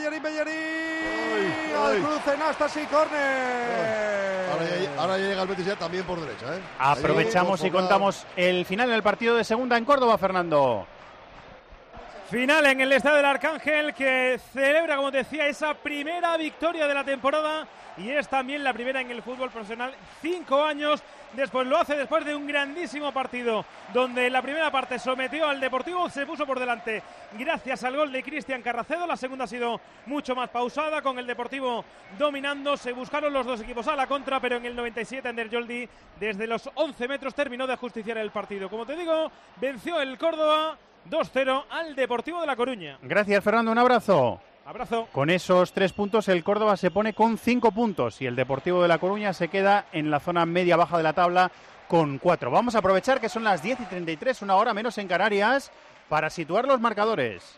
Al cruce, Nastasi, córner. Ahora ya llega el Betis ya también por derecha. Aprovechamos y contamos el final del partido de segunda en Córdoba, Fernando. Final en el Estadio del Arcángel, que celebra, como te decía, esa primera victoria de la temporada y es también la primera en el fútbol profesional. 5 años después lo hace después de un grandísimo partido donde en la primera parte sometió al Deportivo, se puso por delante gracias al gol de Cristian Carracedo. La segunda ha sido mucho más pausada, con el Deportivo dominando. Se buscaron los dos equipos a la contra, pero en el 97 Ander Yoldi desde los 11 metros terminó de ajusticiar el partido. Como te digo, venció el Córdoba 2-0 al Deportivo de La Coruña. Gracias, Fernando, un abrazo. Abrazo. Con esos 3 puntos el Córdoba se pone con 5 puntos y el Deportivo de La Coruña se queda en la zona media-baja de la tabla con 4. Vamos a aprovechar que son las 10:33, una hora menos en Canarias, para situar los marcadores.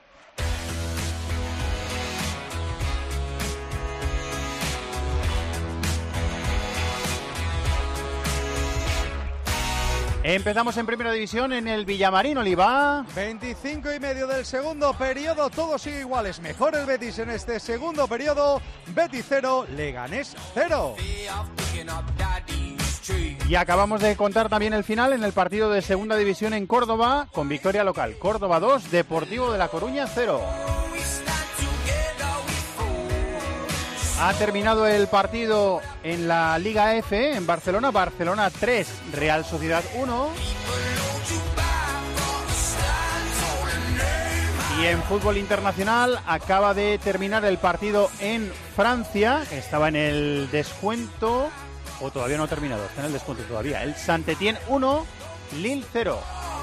Empezamos en Primera División en el Villamarín, Oliva. 25:30 del segundo periodo, todo sigue igual. Es mejor el Betis en este segundo periodo. Betis 0, Leganés 0. Y acabamos de contar también el final en el partido de Segunda División en Córdoba, con victoria local. Córdoba 2, Deportivo de La Coruña 0. Ha terminado el partido en la Liga F en Barcelona. Barcelona 3, Real Sociedad 1. Y en fútbol internacional acaba de terminar el partido en Francia. Estaba en el descuento, o todavía no ha terminado, está en el descuento todavía. El Saint-Étienne 1, Lille 0.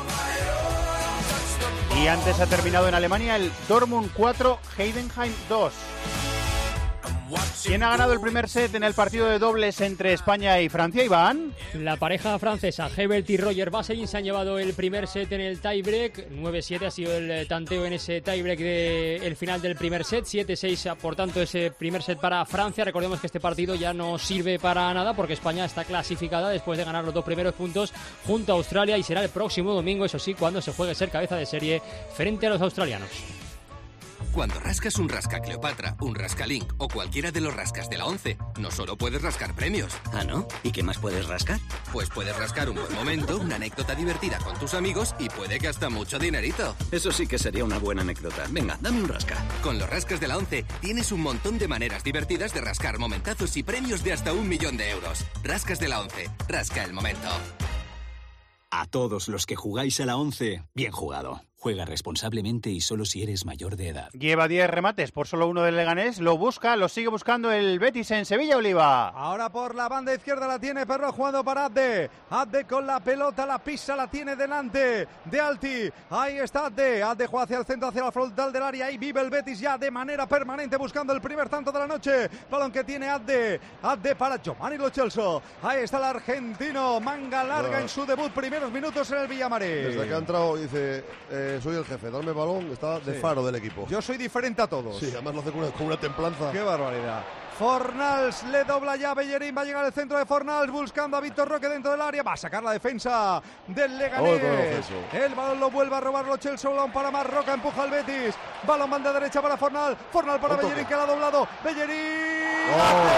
Y antes ha terminado en Alemania el Dortmund 4, Heidenheim 2. ¿Quién ha ganado el primer set en el partido de dobles entre España y Francia, Iván? La pareja francesa, Hebert y Roger Vasselin, se han llevado el primer set en el tiebreak. 9-7 ha sido el tanteo en ese tiebreak del final del primer set. 7-6, por tanto, ese primer set para Francia. Recordemos que este partido ya no sirve para nada porque España está clasificada después de ganar los 2 primeros puntos junto a Australia, y será el próximo domingo, eso sí, cuando se juegue ser cabeza de serie frente a los australianos. Cuando rascas un Rasca Cleopatra, un Rasca Link o cualquiera de los rascas de la 11, no solo puedes rascar premios. ¿Ah, no? ¿Y qué más puedes rascar? Pues puedes rascar un buen momento, una anécdota divertida con tus amigos y puede que hasta mucho dinerito. Eso sí que sería una buena anécdota. Venga, dame un rasca. Con los rascas de la 11 tienes un montón de maneras divertidas de rascar momentazos y premios de hasta 1 millón de euros. Rascas de la 11. Rasca el momento. A todos los que jugáis a la 11, bien jugado. Juega responsablemente y solo si eres mayor de edad. Lleva 10 remates por solo 1 del Leganés. Lo busca, lo sigue buscando el Betis en Sevilla, Oliva. Ahora por la banda izquierda la tiene Perro jugando para Abde. Abde con la pelota, la pisa, la tiene delante de Alti. Ahí está Abde. Abde juega hacia el centro, hacia la frontal del área. Ahí vive el Betis ya de manera permanente buscando el primer tanto de la noche. Balón que tiene Abde. Abde para Giovanni Lo Celso. Ahí está el argentino. Manga larga en su debut. Primeros minutos en el Villamarín. Desde que ha entrado dice... soy el jefe, darme balón, está de faro del equipo. Yo soy diferente a todos. Sí, además lo hace con una templanza. Qué barbaridad. Fornals le dobla ya Bellerín, va a llegar al centro de Fornals buscando a Víctor Roque dentro del área, va a sacar la defensa del Leganés. El balón lo vuelve a robar Lo Celso, balón para Marroca, empuja al Betis, balón banda derecha para Fornals, Fornals para Bellerín que la ha doblado, Bellerín.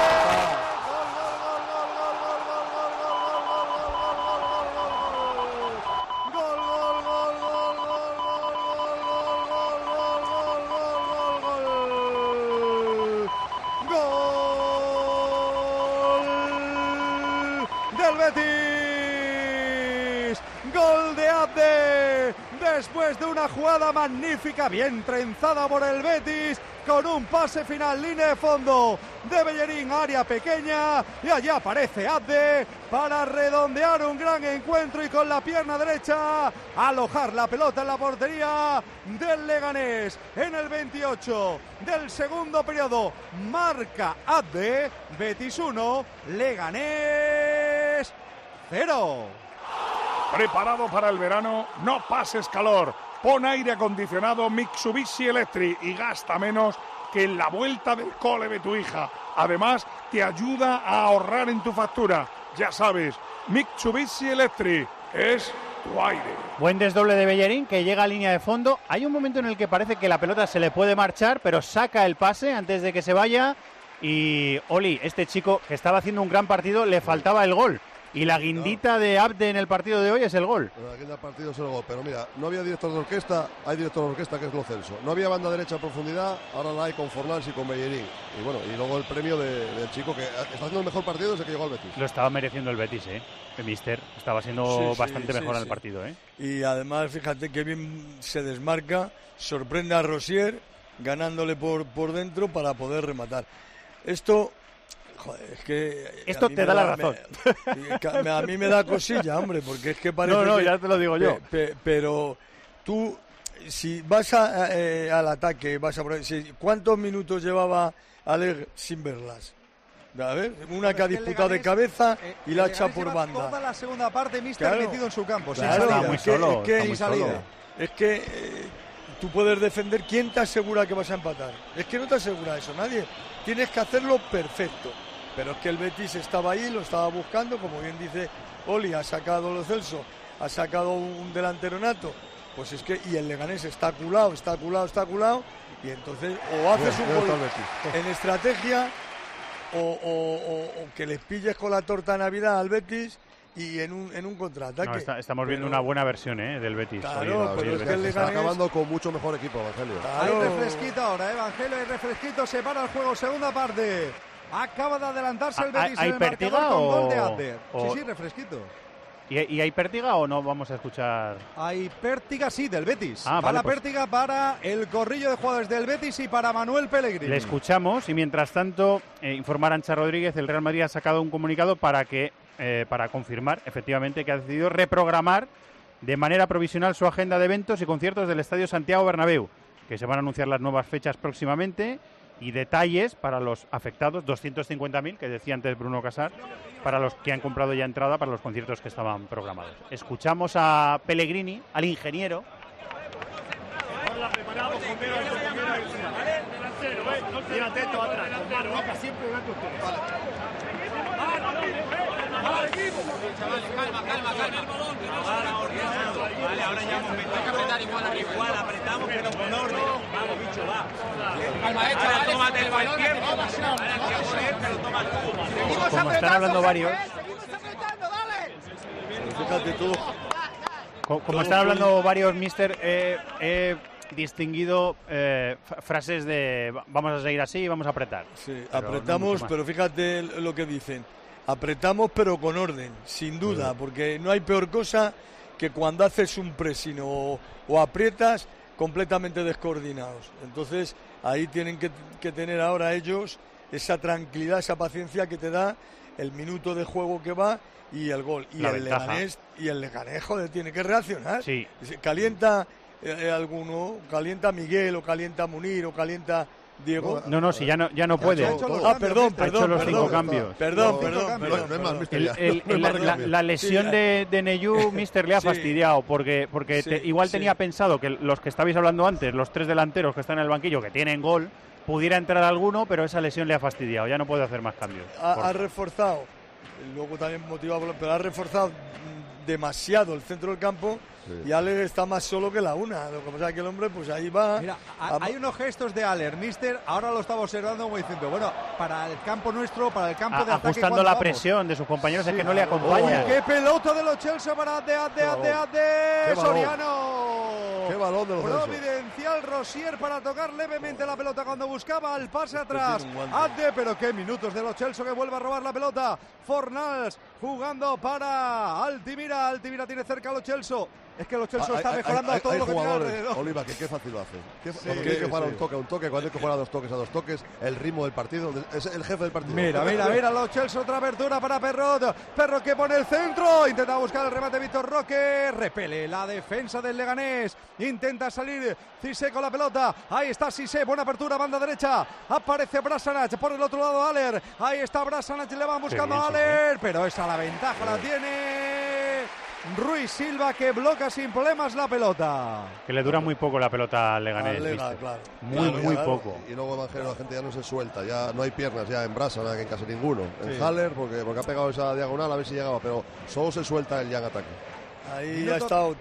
Después de una jugada magnífica, bien trenzada por el Betis, con un pase final, línea de fondo de Bellerín, área pequeña, y allí aparece Abde para redondear un gran encuentro y con la pierna derecha alojar la pelota en la portería del Leganés. En el 28 del segundo periodo marca Abde, Betis 1, Leganés 0. Preparado para el verano, no pases calor. Pon aire acondicionado Mitsubishi Electric y gasta menos que en la vuelta del cole de tu hija. Además, te ayuda a ahorrar en tu factura. Ya sabes, Mitsubishi Electric es tu aire. Buen desdoble de Bellerín que llega a línea de fondo. Hay un momento en el que parece que la pelota se le puede marchar, pero saca el pase antes de que se vaya. Y Oli, este chico que estaba haciendo un gran partido, le faltaba el gol. Y la guindita de Abde en el partido de hoy es el gol. La guinda del partido es el gol, pero mira, no había director de orquesta, hay director de orquesta que es Lo Celso. No había banda derecha a profundidad, ahora la hay con Fornals y con Bellerín. Y bueno, y luego el premio del chico que está haciendo el mejor partido desde que llegó al Betis. Lo estaba mereciendo el Betis, el míster. Estaba siendo bastante mejor en el partido, Y además, fíjate que bien se desmarca, sorprende a Rosier, ganándole por dentro para poder rematar. Esto... Joder, es que... Esto te da la razón. A mí me da cosilla, hombre, porque es que parece... No, ya te lo digo yo. Pero tú, si vas al ataque, ¿cuántos minutos llevaba Alex sin verlas? A ver, una que ha disputado de cabeza y la ha echado por banda. Toda la segunda parte, Mister metido en su campo. Sin salida. Es que tú puedes defender. ¿Quién te asegura que vas a empatar? Es que no te asegura eso nadie. Tienes que hacerlo perfecto. Pero es que el Betis estaba ahí, lo estaba buscando, como bien dice Oli, ha sacado Lo Celso, ha sacado un delantero nato, pues es que, y el Leganés está culado, y entonces o haces un gol en estrategia, o que les pilles con la torta de Navidad al Betis y en un contraataque. No, estamos viendo una buena versión del Betis. Claro, pero es que el Leganés está acabando con mucho mejor equipo, Evangelio. Hay refresquito ahora, Evangelio, hay refresquito, se para el juego, segunda parte. Acaba de adelantarse el Betis en el marcador con gol de Abde. Sí, refresquito. ¿Y hay pértiga o no vamos a escuchar? Hay pértiga, sí, del Betis. Va vale, la pértiga para el corrillo de jugadores del Betis y para Manuel Pellegrini. Le escuchamos y mientras tanto informar a Ancha Rodríguez, el Real Madrid ha sacado un comunicado para confirmar efectivamente que ha decidido reprogramar de manera provisional su agenda de eventos y conciertos del Estadio Santiago Bernabéu, que se van a anunciar las nuevas fechas próximamente. Y detalles para los afectados, 250.000, que decía antes Bruno Casar, para los que han comprado ya entrada para los conciertos que estaban programados. Escuchamos a Pellegrini, al ingeniero. Vale, ahora ya hemos metido que apretar igual, apretamos pero con orden. Vamos, bicho, va. Ahora tómate el buen tiempo. Ahora que poner, pero tomas tú. Como están hablando varios. Fíjate tú. Como están hablando varios, mister, he distinguido frases de vamos a seguir así y vamos a apretar. Sí, apretamos, pero fíjate lo que dicen. Apretamos pero con orden, sin duda, porque no hay peor cosa que cuando haces un pressing o aprietas completamente descoordinados. Entonces ahí tienen que tener ahora ellos esa tranquilidad, esa paciencia que te da el minuto de juego que va y el gol. Y el Leganés, joder, tiene que reaccionar. Sí. Calienta alguno, calienta Miguel o calienta Munir o calienta Diego. No, si ya no puede. Perdón. Ha hecho los 5 cambios. Perdón. La lesión de Neyu, mister, le ha fastidiado porque igual tenía pensado que los que estabais hablando antes, los 3 delanteros que están en el banquillo, que tienen gol, pudiera entrar alguno, pero esa lesión le ha fastidiado. Ya no puede hacer más cambios. Ha reforzado, luego también motivado, pero ha reforzado demasiado el centro del campo. Sí. Y Aller está más solo que la una. Lo que pasa es que el hombre, pues ahí va. Mira, hay unos gestos de Aller, mister. Ahora lo estaba observando como diciendo, bueno, para el campo nuestro, para el campo de ataque. Ajustando la presión de sus compañeros, es que no le acompaña. ¡Qué pelota de los Chelsea para Adde! ¡Soriano! ¡Qué balón de los Chelsea! Providencial Rosier para tocar levemente la pelota cuando buscaba el pase atrás. Adde, pero qué minutos de los Chelsea que vuelve a robar la pelota. Fornals jugando para Altimira. Altimira tiene cerca a los Chelsea. Es que los Chelsea está mejorando a todo lo que tiene alrededor. Oliva, que qué fácil lo hace. Cuando tiene que jugar un toque, cuando hay que jugar a 2 toques, el ritmo del partido, es el jefe del partido. Mira, los Chelsea, otra apertura para Perrot. Perrot que pone el centro, intenta buscar el remate Víctor Roque, repele la defensa del Leganés, intenta salir Cissé con la pelota, ahí está Cissé, buena apertura, banda derecha, aparece Brasanac, por el otro lado Aller, ahí está Brasanac, le van buscando a Aller, pero esa la ventaja la tiene Ruiz Silva, que bloca sin problemas la pelota. Que le dura muy poco la pelota al Leganés. Claro. Muy poco. Y luego Evangelio, la gente ya no se suelta, ya no hay piernas ya en Brasa, en casi ninguno. En Haller, porque ha pegado esa diagonal a ver si llegaba, pero solo se suelta el ya en ataque. Ahí ha estado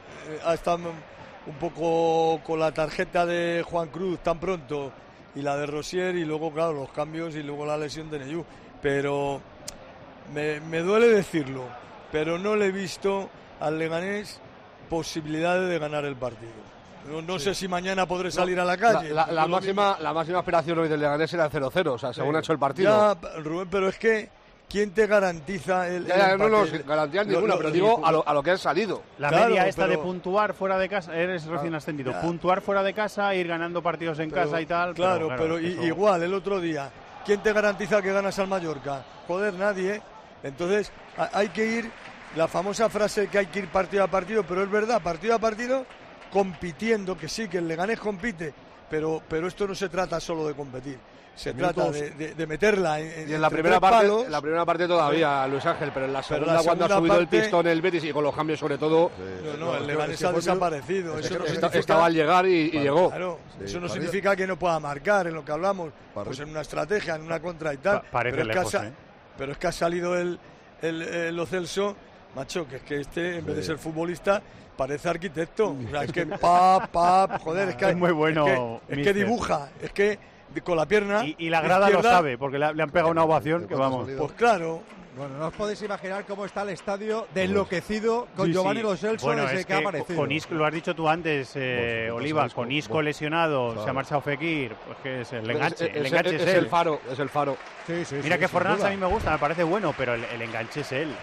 un poco con la tarjeta de Juan Cruz tan pronto y la de Rosier, y luego, claro, los cambios y luego la lesión de Neyu. Pero me duele decirlo, pero no le he visto al Leganés posibilidades de ganar el partido. No sé si mañana podré salir a la calle. La máxima aspiración hoy del Leganés era el 0-0, o sea, según ha hecho el partido. Ya, Rubén, pero es que ¿quién te garantiza el no, sin garantía ninguna, pero digo a lo que han salido. La media esta de puntuar fuera de casa, eres recién ascendido, puntuar fuera de casa, ir ganando partidos en casa y tal. Claro, pero igual, el otro día, ¿quién te garantiza que ganas al Mallorca? Joder, nadie. Entonces, hay que ir, la famosa frase que hay que ir partido a partido, pero es verdad, partido a partido, compitiendo, que sí, que el Leganés compite, pero esto no se trata solo de competir. Se trata de meterla en la primera parte. La primera parte todavía, Luis Ángel, pero en la segunda cuando ha subido el pistón el Betis y con los cambios sobre todo. El Leganés ha desaparecido. Estaba al llegar y llegó. Claro, eso no significa que no pueda marcar en lo que hablamos, pues en una estrategia, en una contra y tal. Pero es que ha salido el Lo Celso, macho, que es que este, en vez de ser futbolista, parece arquitecto. O sea, es que joder, es que es muy bueno. Es que dibuja, es que con la pierna. Y la grada izquierda, lo sabe, porque le han pegado una ovación que vamos. Pues claro. Bueno, no os podéis imaginar cómo está el estadio de enloquecido con Giovanni Lo Celso desde que ha aparecido. Con Isco, lo has dicho tú antes, Oliva, con Isco lesionado, se ha marchado Fekir, pues que es el enganche. El enganche es el faro, es el faro. Mira que Fornals a mí me gusta, me parece bueno, pero el enganche es él.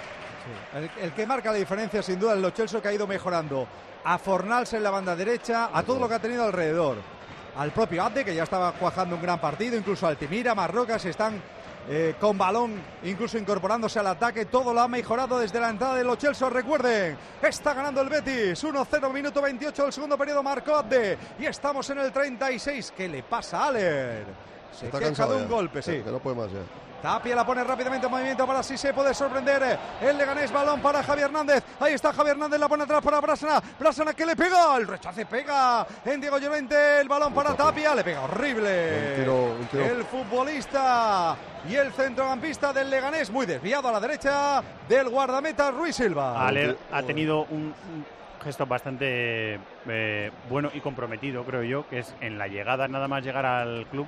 El que marca la diferencia sin duda es Lo Celso, que ha ido mejorando a Fornals en la banda derecha, a todo lo que ha tenido alrededor. Al propio Abde, que ya estaba cuajando un gran partido, incluso Altimira, Marrocas están con balón, incluso incorporándose al ataque. Todo lo ha mejorado desde la entrada de Lo Celso. Recuerden, está ganando el Betis 1-0, minuto 28 del segundo periodo, marcó Abde y estamos en el 36. ¿Qué le pasa a Aller? Se queja de un golpe, sí. Que no puede más ya. Tapia la pone rápidamente en movimiento para así se puede sorprender el Leganés. Balón para Javi Hernández. Ahí está Javi Hernández, la pone atrás para Brásana. Brásana que le pega. El rechace pega en Diego Llorente. El balón para Tapia. Le pega horrible. Un tiro. El futbolista y el centrocampista del Leganés, muy desviado a la derecha del guardameta Ruiz Silva. Aller ha tenido un gesto bastante bueno y comprometido, creo yo, que es en la llegada, nada más llegar al club,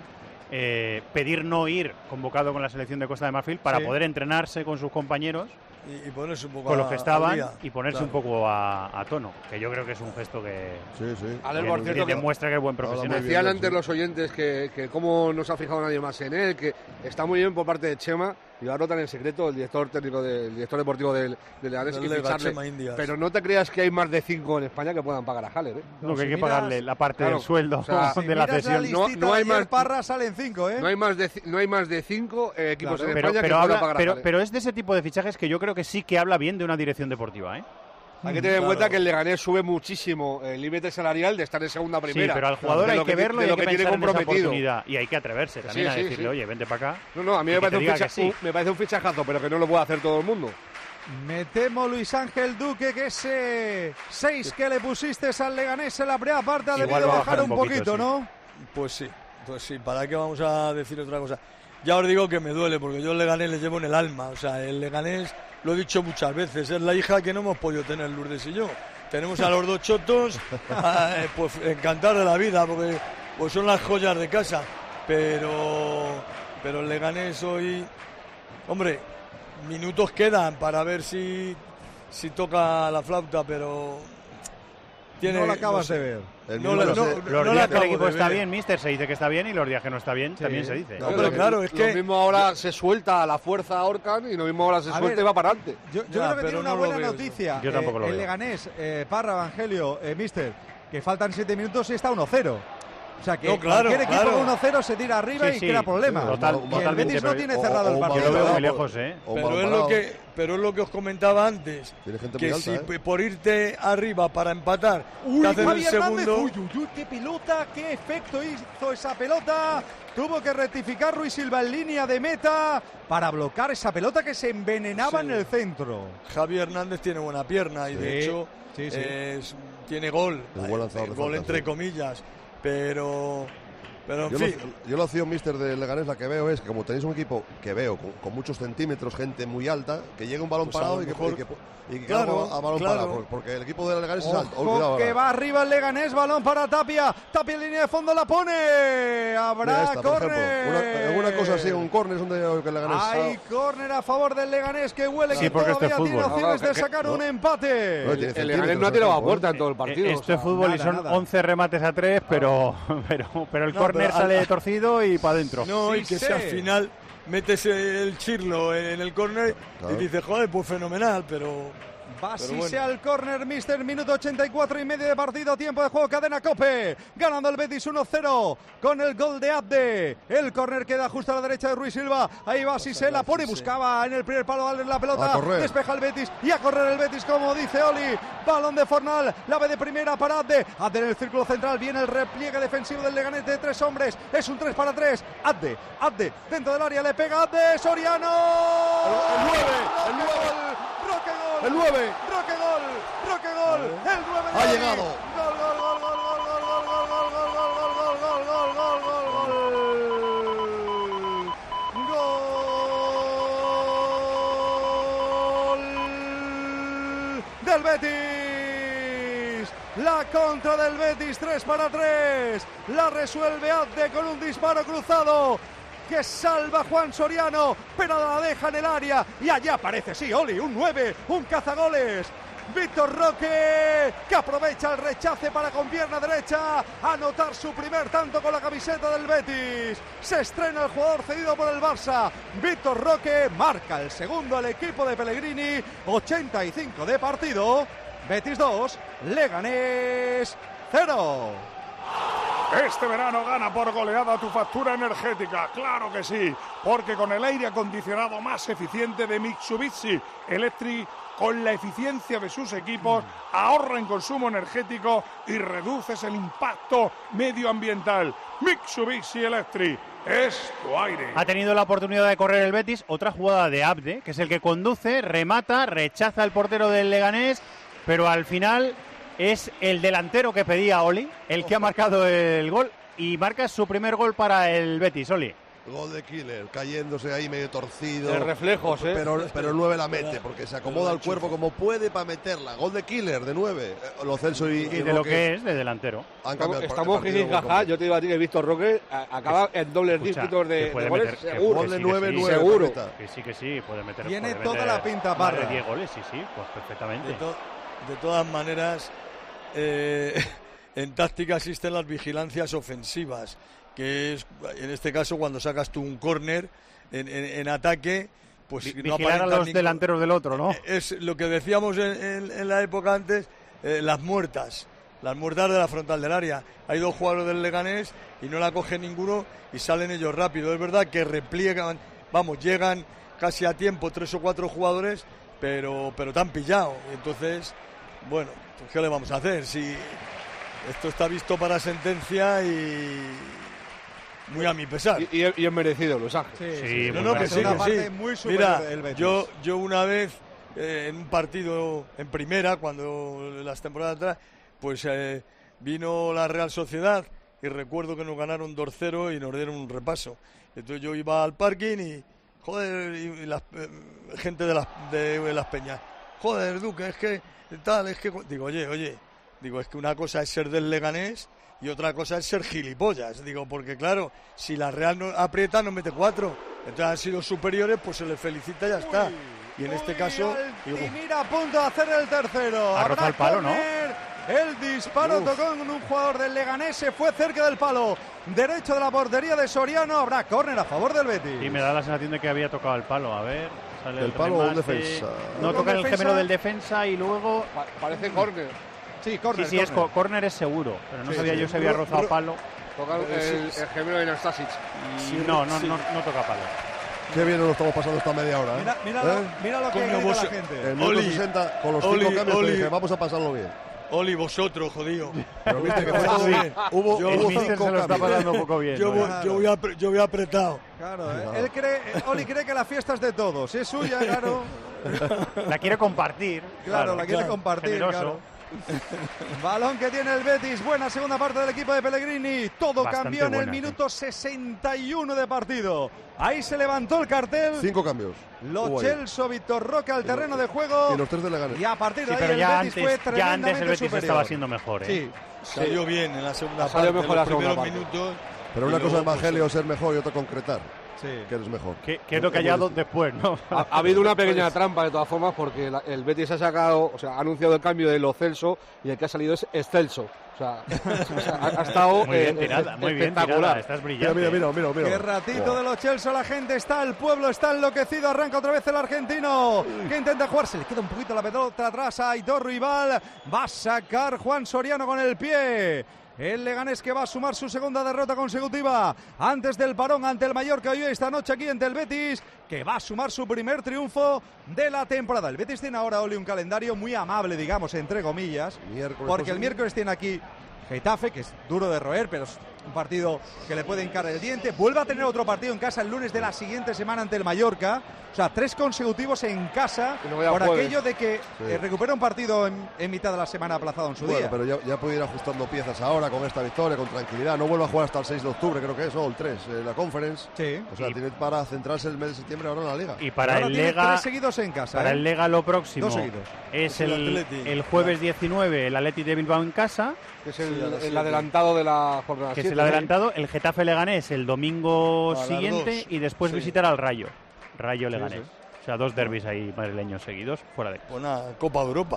pedir no ir convocado con la selección de Costa de Marfil para poder entrenarse con sus compañeros y ponerse un poco con los que estaban y ponerse un poco a tono, que yo creo que es un gesto que demuestra que es buen profesional. Decían antes los oyentes que cómo no se ha fijado nadie más en él, que está muy bien por parte de Chema, y lo anotan en secreto el director deportivo del Leganés, pero no te creas que hay más de 5 en España que puedan pagar a Haller, ¿eh? No, que hay que pagarle la parte del sueldo, o sea, de la cesión. No hay más. Parra salen 5, ¿eh? No hay más de 5 equipos en España que puedan pagar a Haller. Pero es de ese tipo de fichajes que yo creo que sí que habla bien de una dirección deportiva, ¿eh? Hay que tener en cuenta que el Leganés sube muchísimo el límite salarial de estar en segunda primera. Sí, pero al jugador hay que verlo y hay que pensar en esa oportunidad. Y hay que atreverse también a decirle, oye, vente para acá. No, a mí me parece un fichajazo, pero que no lo puede hacer todo el mundo. Me temo, Luis Ángel Duque, que ese 6 que le pusiste al Leganés en la primera parte ha debido bajar un poquito, ¿no? Pues sí, ¿para qué vamos a decir otra cosa? Ya os digo que me duele, porque yo el Leganés le llevo en el alma. O sea, el Leganés, lo he dicho muchas veces, es la hija que no hemos podido tener Lourdes y yo. Tenemos a los dos chotos, pues encantar de la vida, porque pues son las joyas de casa. Pero el Leganés hoy, hombre, minutos quedan para ver si toca la flauta, pero no la acabas de ver. Los días que el equipo está bien, mister, se dice que está bien, y los días que no está bien también se dice. Pero claro, es que lo mismo ahora se suelta a la fuerza a Orcan y lo mismo ahora se suelta y va para adelante. Yo creo que tiene una buena noticia. Yo tampoco lo veo. El Leganés, Parra, Evangelio, mister, que faltan 7 minutos y está 1-0. O sea, que cualquier equipo con 1-0 se tira arriba y crea problemas. Y el Betis no tiene cerrado el partido. Yo lo veo muy lejos, ¿eh? Pero es lo que os comentaba antes, que si por irte arriba para empatar, te hacen el segundo... Uy, qué pelota, qué efecto hizo esa pelota. Tuvo que rectificar Ruiz Silva en línea de meta para bloquear esa pelota que se envenenaba en el centro. Javi Hernández tiene buena pierna y de hecho tiene gol entre comillas. Pero Pero en fin. Yo la opción, mister, del Leganés, la que veo es que como tenéis un equipo que veo con muchos centímetros, gente muy alta, que llegue un balón Pues parado y que claro, a balón parado, porque el equipo del Leganés es alto. Ojo, que va arriba el Leganés, balón para Tapia. Tapia en línea de fondo la pone. Habrá córner. Una cosa así, un córner es donde el Leganés. Hay córner a favor del Leganés, que huele que todavía tiene opciones de sacar un empate. El Leganés no ha tirado a puerta en todo el partido. Esto es fútbol y son 11 remates a 3, pero el córner sale torcido y para adentro. No, y que si al final metes el chirlo en el córner y dices, joder, pues fenomenal, pero sea el córner, mister. Minuto 84 y medio de partido, tiempo de juego, cadena COPE. Ganando el Betis 1-0 con el gol de Abde. El córner queda justo a la derecha de Ruiz Silva. Ahí va Sise, la pone, buscaba en el primer palo darle la pelota. Despeja el Betis y a correr el Betis, como dice Oli. Balón de Fornal, la ve de primera para Abde. Abde en el círculo central, viene el repliegue defensivo del Leganés de 3 hombres. Es un 3 para 3. Abde dentro del área, le pega Abde. Soriano. El 9. Roque gol. El 9 ha llegado. Gol del Betis. La contra del Betis, 3 para 3. La resuelve Abde con un disparo cruzado que salva Juan Soriano, pero la deja en el área y allá aparece, sí, Oli, un 9, un cazagoles. Víctor Roque, que aprovecha el rechace para con pierna derecha anotar su primer tanto con la camiseta del Betis. Se estrena el jugador cedido por el Barça. Víctor Roque marca el segundo al equipo de Pellegrini. 85 de partido. Betis 2, Leganés 0. Este verano gana por goleada tu factura energética, claro que sí, porque con el aire acondicionado más eficiente de Mitsubishi Electric, con la eficiencia de sus equipos, ahorra en consumo energético y reduces el impacto medioambiental. Mitsubishi Electric es tu aire. Ha tenido la oportunidad de correr el Betis, otra jugada de Abde, que es el que conduce, remata, rechaza el portero del Leganés, pero al final es el delantero que pedía Oli, el que ha marcado el gol y marca su primer gol para el Betis, Oli. Gol de Killer, cayéndose ahí medio torcido. De reflejos, Pero el 9 la mete, porque se acomoda el cuerpo como puede para meterla. Gol de Killer, de 9. Lo Celso y de lo que es de delantero. Estamos jaja. Yo te digo a ti que Víctor Roque acaba en dobles dígitos de goles, seguro. Gol de 9, seguro. Que sí, puede meter. Tiene toda la pinta para. Más de 10 goles, sí, pues perfectamente. De todas maneras, en táctica existen las vigilancias ofensivas, que es en este caso cuando sacas tú un córner en ataque, pues no vigilar a los delanteros del otro, ¿no? Es lo que decíamos en la época antes, las muertas de la frontal del área. Hay 2 jugadores del Leganés y no la coge ninguno y salen ellos rápido. Es verdad que repliegan, llegan casi a tiempo 3 o 4 jugadores, pero te han pillado. Entonces, bueno, pues ¿qué le vamos a hacer? Si esto está visto para sentencia y muy a mi pesar. Y es merecido, Los Ángeles. Sí, que sí. Mira, yo una vez en un partido en primera, cuando las temporadas atrás, pues vino la Real Sociedad y recuerdo que nos ganaron 2-0 y nos dieron un repaso. Entonces yo iba al parking y, joder, y la gente de las peñas, joder, Duque, es que digo, oye, digo, es que una cosa es ser del Leganés y otra cosa es ser gilipollas. Digo, porque claro, si la Real no aprieta, nos mete 4. Entonces han sido superiores, pues se les felicita y ya está. Y en este caso... Y mira, a punto de hacer el tercero. Ha rozado el palo, ¿no? El disparo tocó con un jugador del Leganés, se fue cerca del palo derecho de la portería de Soriano. Habrá córner a favor del Betis. Y me da la sensación de que había tocado el palo. A ver, sale el palo o un defensa. No, toca el gemelo del defensa y luego... Parece córner. Sí, córner. Sí, córner es seguro, pero no sabía yo si había rozado palo. Toca el gemelo de Nastasic. No toca palo. Qué bien nos lo estamos pasando esta media hora. Mira lo que grita la gente. El minuto 60, con los 5 cambios, te dije, vamos a pasarlo bien. Oli, vosotros, jodido. Pero viste que fue todo bien. Hubo 5 se lo está pasando un poco bien. Yo voy apretado. Claro, Oli cree que la fiesta es de todos. Si es suya, claro. La quiere compartir. Claro, la quiere compartir. Generoso. Claro. Balón que tiene el Betis. Buena segunda parte del equipo de Pellegrini. Todo Bastante cambió en el buena, minuto 61 de partido. Ahí se levantó el cartel. 5 cambios. Lo Celso, Víctor Roque al terreno de juego. Y los 3 de Leganés. Y a partir de Sí, ahí pero el ya Betis antes, fue ya tremendamente antes el Betis superior. estaba siendo mejor, ¿eh? Sí. Salió bien en la segunda Salió parte, mejor los la segunda primeros parte. minutos. Pero una cosa es Evangelio, ser mejor, y otra concretar. Sí. Que eres mejor. Que es lo que ha llegado después, ¿no? Ha habido una pequeña trampa de todas formas porque el Betis ha sacado, o sea, ha anunciado el cambio de Lo Celso y el que ha salido es Excelso. O sea, ha estado Muy bien tirada, muy bien tirada, estás brillante. Mira. Qué ratito de Lo Celso, la gente está, el pueblo está enloquecido, arranca otra vez el argentino, que intenta jugar, se le queda un poquito la pelota atrás a Aitor Rival, va a sacar Juan Soriano con el pie. El Leganés que va a sumar su segunda derrota consecutiva antes del parón ante el Mallorca y hoy esta noche aquí ante el Betis, que va a sumar su primer triunfo de la temporada. El Betis tiene ahora, Oli, un calendario muy amable, digamos, entre comillas, porque el miércoles tiene aquí Getafe, que es duro de roer, pero es un partido que le puede hincar el diente. Vuelve a tener otro partido en casa el lunes de la siguiente semana ante el Mallorca. O sea, 3 consecutivos en casa por aquello de que recupera un partido en mitad de la semana aplazado en su día. Pero ya puede ir ajustando piezas ahora con esta victoria, con tranquilidad. No vuelve a jugar hasta el 6 de octubre, creo que es, o el 3, la Conference. Sí. O sea, tiene para centrarse el mes de septiembre ahora en la Liga. Y para ahora el tiene Lega, 3 seguidos en casa. para el Lega lo próximo 2 seguidos. es el jueves 19 el Athletic de Bilbao en casa, que es el adelantado de la jornada. que es el adelantado, el Getafe Leganés el domingo siguiente y después visitar al Rayo Leganés. Sí. O sea, 2 derbis ahí madrileños seguidos, fuera de casa. Una Copa de Europa.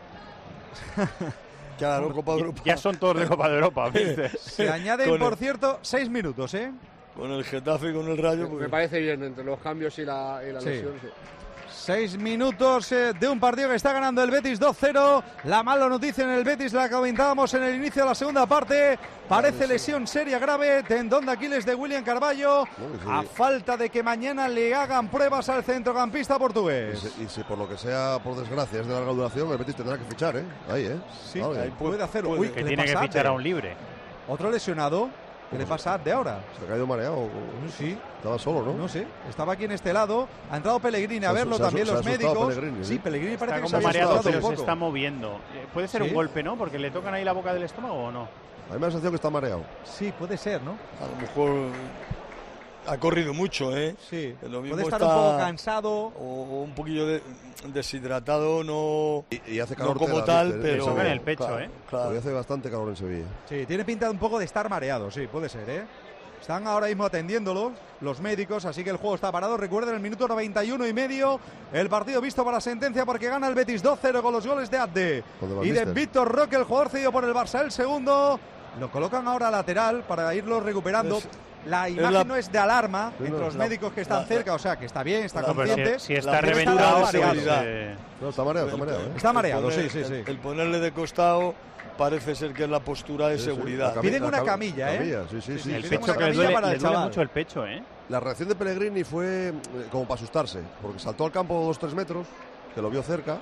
Claro, Copa de Europa. Ya son todos de Copa de Europa, ¿viste? Se añaden, por cierto, 6 minutos, ¿eh? Con el Getafe y con el Rayo. Me parece bien entre los cambios y la lesión. Sí. 6 minutos de un partido que está ganando el Betis 2-0. La mala noticia en el Betis la comentábamos en el inicio de la segunda parte. Parece lesión seria grave, tendón de Aquiles de William Carballo, a falta de que mañana le hagan pruebas al centrocampista portugués. Y si por lo que sea, por desgracia, es de larga duración, el Betis tendrá que fichar, ¿eh? Ahí, ¿eh? Sí, ahí puede hacerlo. Uy, que tiene que fichar a un libre. Otro lesionado. ¿Qué le pasa de ahora? Se ha caído mareado. Sí. Estaba solo, ¿no? No sé. Estaba aquí en este lado. Ha entrado Pellegrini a verlo, también los médicos. Sí, Pellegrini parece que está como mareado, pero un poco. se está moviendo. Puede ser un golpe, ¿no? Porque le tocan ahí la boca del estómago, ¿o no? A mí me da la sensación que está mareado. Sí, puede ser, ¿no? A lo mejor ha corrido mucho, ¿eh? Sí. Lo mismo puede estar está un poco cansado. O un poquillo deshidratado, no, y hace calor no como tal, pero... Le toca en el pecho, claro, ¿eh? Claro. Hoy hace bastante calor en Sevilla. Sí, tiene pinta un poco de estar mareado, sí, puede ser, ¿eh? Están ahora mismo atendiéndolo los médicos, así que el juego está parado. Recuerden, el minuto 91 y medio, el partido visto para sentencia porque gana el Betis 2-0 con los goles de Abde y de Víctor Roque, el jugador cedido por el Barça. El segundo lo colocan ahora lateral para irlo recuperando. La imagen no es de alarma entre los médicos que están cerca, o sea, que está bien, está consciente. Si está reventado, no, está mareado, ¿eh? Está mareado, sí. El ponerle de costado parece ser que es la postura de seguridad. Piden una camilla, ¿eh? Sí. El pecho que le duele mucho el pecho, ¿eh? La reacción de Pellegrini fue como para asustarse, porque saltó al campo 2-3 metros, que lo vio cerca.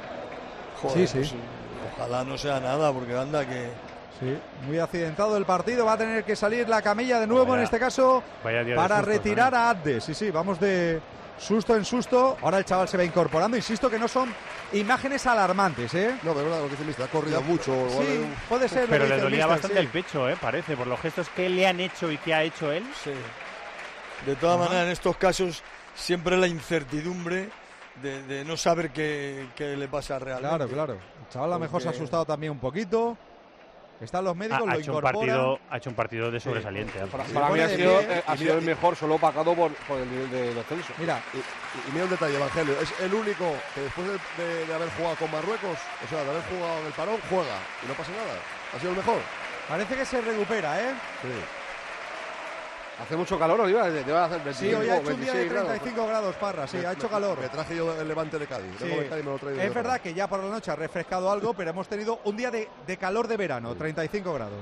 Joder, sí. Pues, ojalá no sea nada, porque anda que... Sí, muy accidentado el partido, va a tener que salir la camilla de nuevo, en este caso, para retirar a Abde. Sí, vamos de susto en susto. Ahora el chaval se va incorporando, insisto que no son imágenes alarmantes, ¿eh? No, pero verdad, lo que dice Mister, ha corrido mucho. Sí, puede ser. Pero le dolía bastante el pecho, parece, por los gestos que le han hecho y que ha hecho él. Sí. De todas maneras, en estos casos, siempre la incertidumbre de no saber qué le pasa realmente. Claro. El chaval a lo mejor se ha asustado también un poquito. Están los médicos, lo incorporan. Ha hecho un partido de sobresaliente. Para mí ha sido el mejor, solo opacado por el nivel de los Celso. Mira, y mira un detalle, Evangelio. Es el único que después de haber jugado con Marruecos, o sea, de haber jugado en el parón, juega y no pasa nada. Ha sido el mejor. Parece que se recupera, ¿eh? Sí. Hace mucho calor, Oliva, te va a hacer 25, sí, hoy ha hecho un día de 35 grados, grados, Parra, sí, ha hecho calor. Me traje yo el Levante de Cádiz. Sí. Es verdad que ya por la noche ha refrescado algo, pero hemos tenido un día de calor de verano, 35 grados.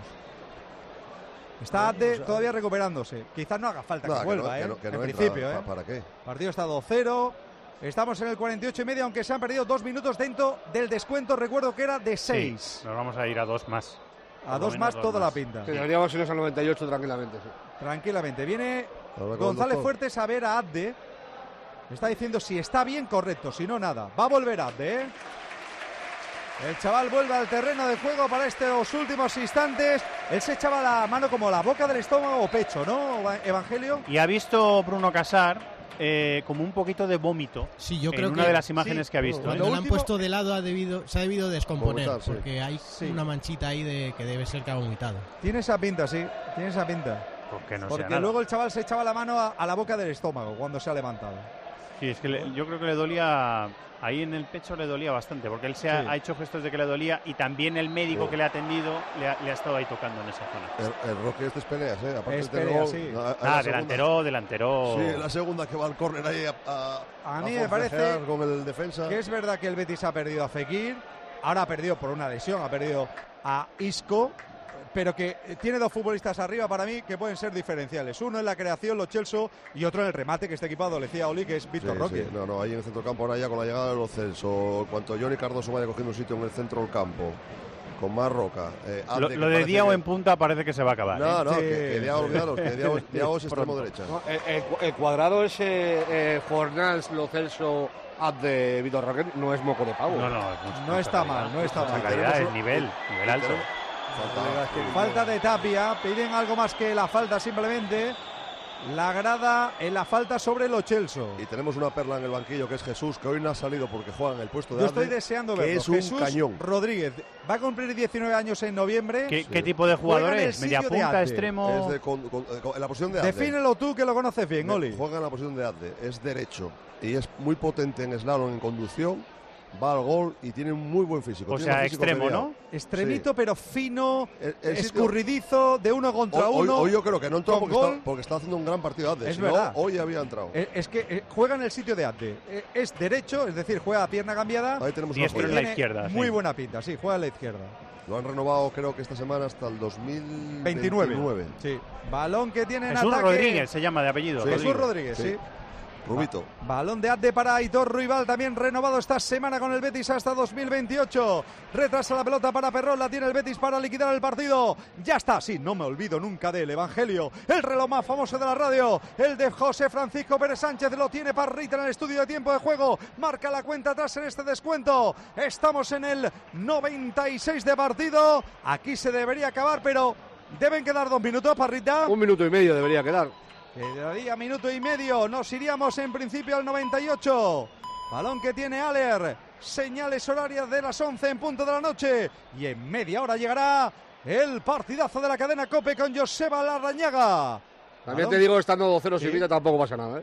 Está todavía recuperándose. Quizás no haga falta que vuelva, en principio. ¿Para qué? El partido está 2-0. Estamos en el 48 y medio, aunque se han perdido 2 minutos dentro del descuento. Recuerdo que era de 6. Sí, nos vamos a ir a 2 más. A 2 más toda la pinta. Que deberíamos irnos al 98 tranquilamente. Sí. Tranquilamente. Viene González Fuertes a ver a Abde. Está diciendo si está bien, correcto. Si no, nada. Va a volver Abde, ¿eh? El chaval vuelve al terreno de juego para estos últimos instantes. Él se echaba la mano como la boca del estómago o pecho, ¿no, Evangelio? Y ha visto Bruno Casar como un poquito de vómito. Sí, yo creo en una que de las imágenes que ha visto. Cuando lo han puesto de lado se ha debido descomponer, vomitar, sí. porque hay una manchita ahí de que debe ser que ha vomitado. Tiene esa pinta, sí, tiene esa pinta. Porque no Porque sea nada. luego el chaval se echaba la mano a la boca del estómago cuando se ha levantado. Sí, es que yo creo que le dolía, ahí en el pecho le dolía bastante, porque él ha hecho gestos de que le dolía y también el médico que le ha atendido le ha estado ahí tocando en esa zona. El Roque este es peleas, Aparte es pelea, sí. delantero. Sí, la segunda que va al córner ahí a mí me parece con el defensa. Que es verdad que el Betis ha perdido a Fekir, ahora ha perdido por una lesión, ha perdido a Isco, pero que tiene dos futbolistas arriba para mí que pueden ser diferenciales. Uno en la creación, Lo Celso, y otro en el remate, que este equipado le decía Oli, que es Víctor Roque. Sí. No, ahí en el centrocampo ahora ya con la llegada de Lo Celso, en cuanto Johnny Cardoso vaya cogiendo un sitio en el centro del campo, con más Roca. Lo de Diao en punta parece que se va a acabar. No, que Diao, olvidaros, que Diao es extremo derecha. No, el cuadrado ese Fornals, Lo Celso, de Víctor Roque no es moco de pavo. No está mal, no está mal. Calidad, es nivel alto. Falta de Tapia, piden algo más que la falta simplemente. La grada en la falta sobre Lo Celso. Y tenemos una perla en el banquillo que es Jesús, que hoy no ha salido porque juega en el puesto de Yo estoy deseando verlo. Es un Jesús cañón. Rodríguez va a cumplir 19 años en noviembre. ¿Qué tipo de jugador es? ¿Media punta, extremo? Es en la posición de Adde. Defínelo tú, que lo conoces bien, Oli. Juega en la posición de Adde, es derecho y es muy potente en slalom, en conducción. Va al gol y tiene un muy buen físico. O sea, extremo, ¿no? Extremito, pero fino, escurridizo, de uno contra uno. Hoy yo creo que no entró porque está haciendo un gran partido Adde. Es verdad. Hoy había entrado. Es que juega en el sitio de Adde. Es derecho, es decir, juega a pierna cambiada. Ahí tenemos diestro en la izquierda. Muy buena pinta, sí, juega a la izquierda. Lo han renovado creo que esta semana hasta el 2029. Sí. Balón que tiene en Jesús ataque. Rodríguez se llama de apellido. Jesús Rodríguez, sí. Rubito. Balón de Adde para Aitor Ruibal, también renovado esta semana con el Betis hasta 2028. Retrasa la pelota para Perrón, la tiene el Betis para liquidar el partido. Ya está, sí, no me olvido nunca del Evangelio. El reloj más famoso de la radio, el de José Francisco Pérez Sánchez, lo tiene Parrita en el estudio de tiempo de juego. Marca la cuenta atrás en este descuento. Estamos en el 96 de partido. Aquí se debería acabar, pero deben quedar 2 minutos, Parrita. 1 minuto y medio debería quedar. Quedaría minuto y medio, nos iríamos en principio al 98. Balón que tiene Aller, señales horarias de las 11 en punto de la noche. Y en media hora llegará el partidazo de la cadena COPE con Joseba Larrañaga. También te digo, estando 2-0 sin vida tampoco pasa nada,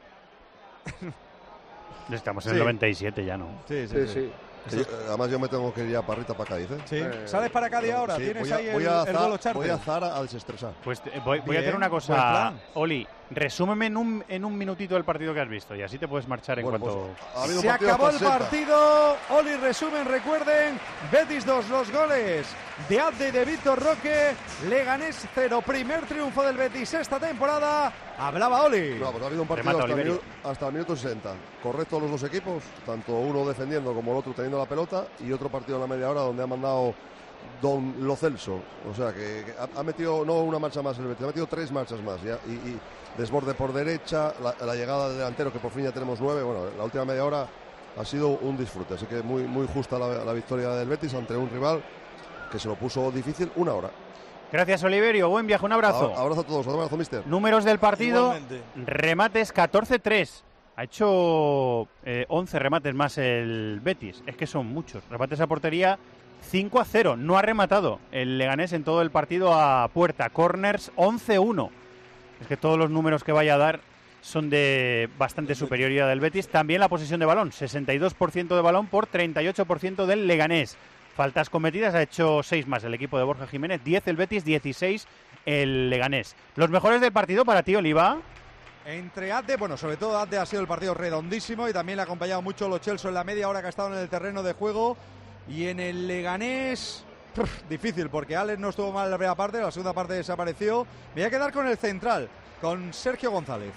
Estamos en el 97 ya, ¿no? Sí. Además yo me tengo que ir a Parrita para Cádiz, Sí. ¿Sales para Cádiz ahora? Sí, ¿Tienes ahí el voy vuelo charter? a Zara al desestresar. Pues voy a hacer una cosa, Oli. Resúmeme en un minutito el partido que has visto y así te puedes marchar en cuanto... Se acabó el partido. Oli, resumen, recuerden. Betis 2, los goles de Adde y de Víctor Roque. Leganés 0, primer triunfo del Betis esta temporada. Hablaba Oli. No, pues ha habido un partido hasta el minuto 60. Correcto los dos equipos, tanto uno defendiendo como el otro teniendo la pelota, y otro partido en la media hora donde ha mandado Don Lo Celso. O sea que ha metido no una marcha más el Betis, ha metido 3 marchas más ya. Y desborde por derecha, la llegada del delantero, que por fin ya tenemos 9. Bueno, la última media hora ha sido un disfrute, así que muy justa la victoria del Betis ante un rival que se lo puso difícil una hora. Gracias, Oliverio. Buen viaje, un abrazo. Abrazo a todos, un abrazo, mister. Números del partido. Igualmente. Remates 14-3. Ha hecho 11 remates más el Betis. Es que son muchos. Remates a portería 5-0. No ha rematado el Leganés en todo el partido a puerta. Corners 11-1. Es que todos los números que vaya a dar son de bastante superioridad del Betis. También la posesión de balón. 62% de balón por 38% del Leganés. Faltas cometidas ha hecho 6 más el equipo de Borja Jiménez. 10 el Betis, 16 el Leganés. Los mejores del partido para ti, Oliva. Entre Adde, bueno, sobre todo Adde ha sido el partido redondísimo y también le ha acompañado mucho Lo Celso en la media hora que ha estado en el terreno de juego. Y en el Leganés, difícil, porque Alex no estuvo mal en la primera parte, la segunda parte desapareció. Me voy a quedar con el central, con Sergio González.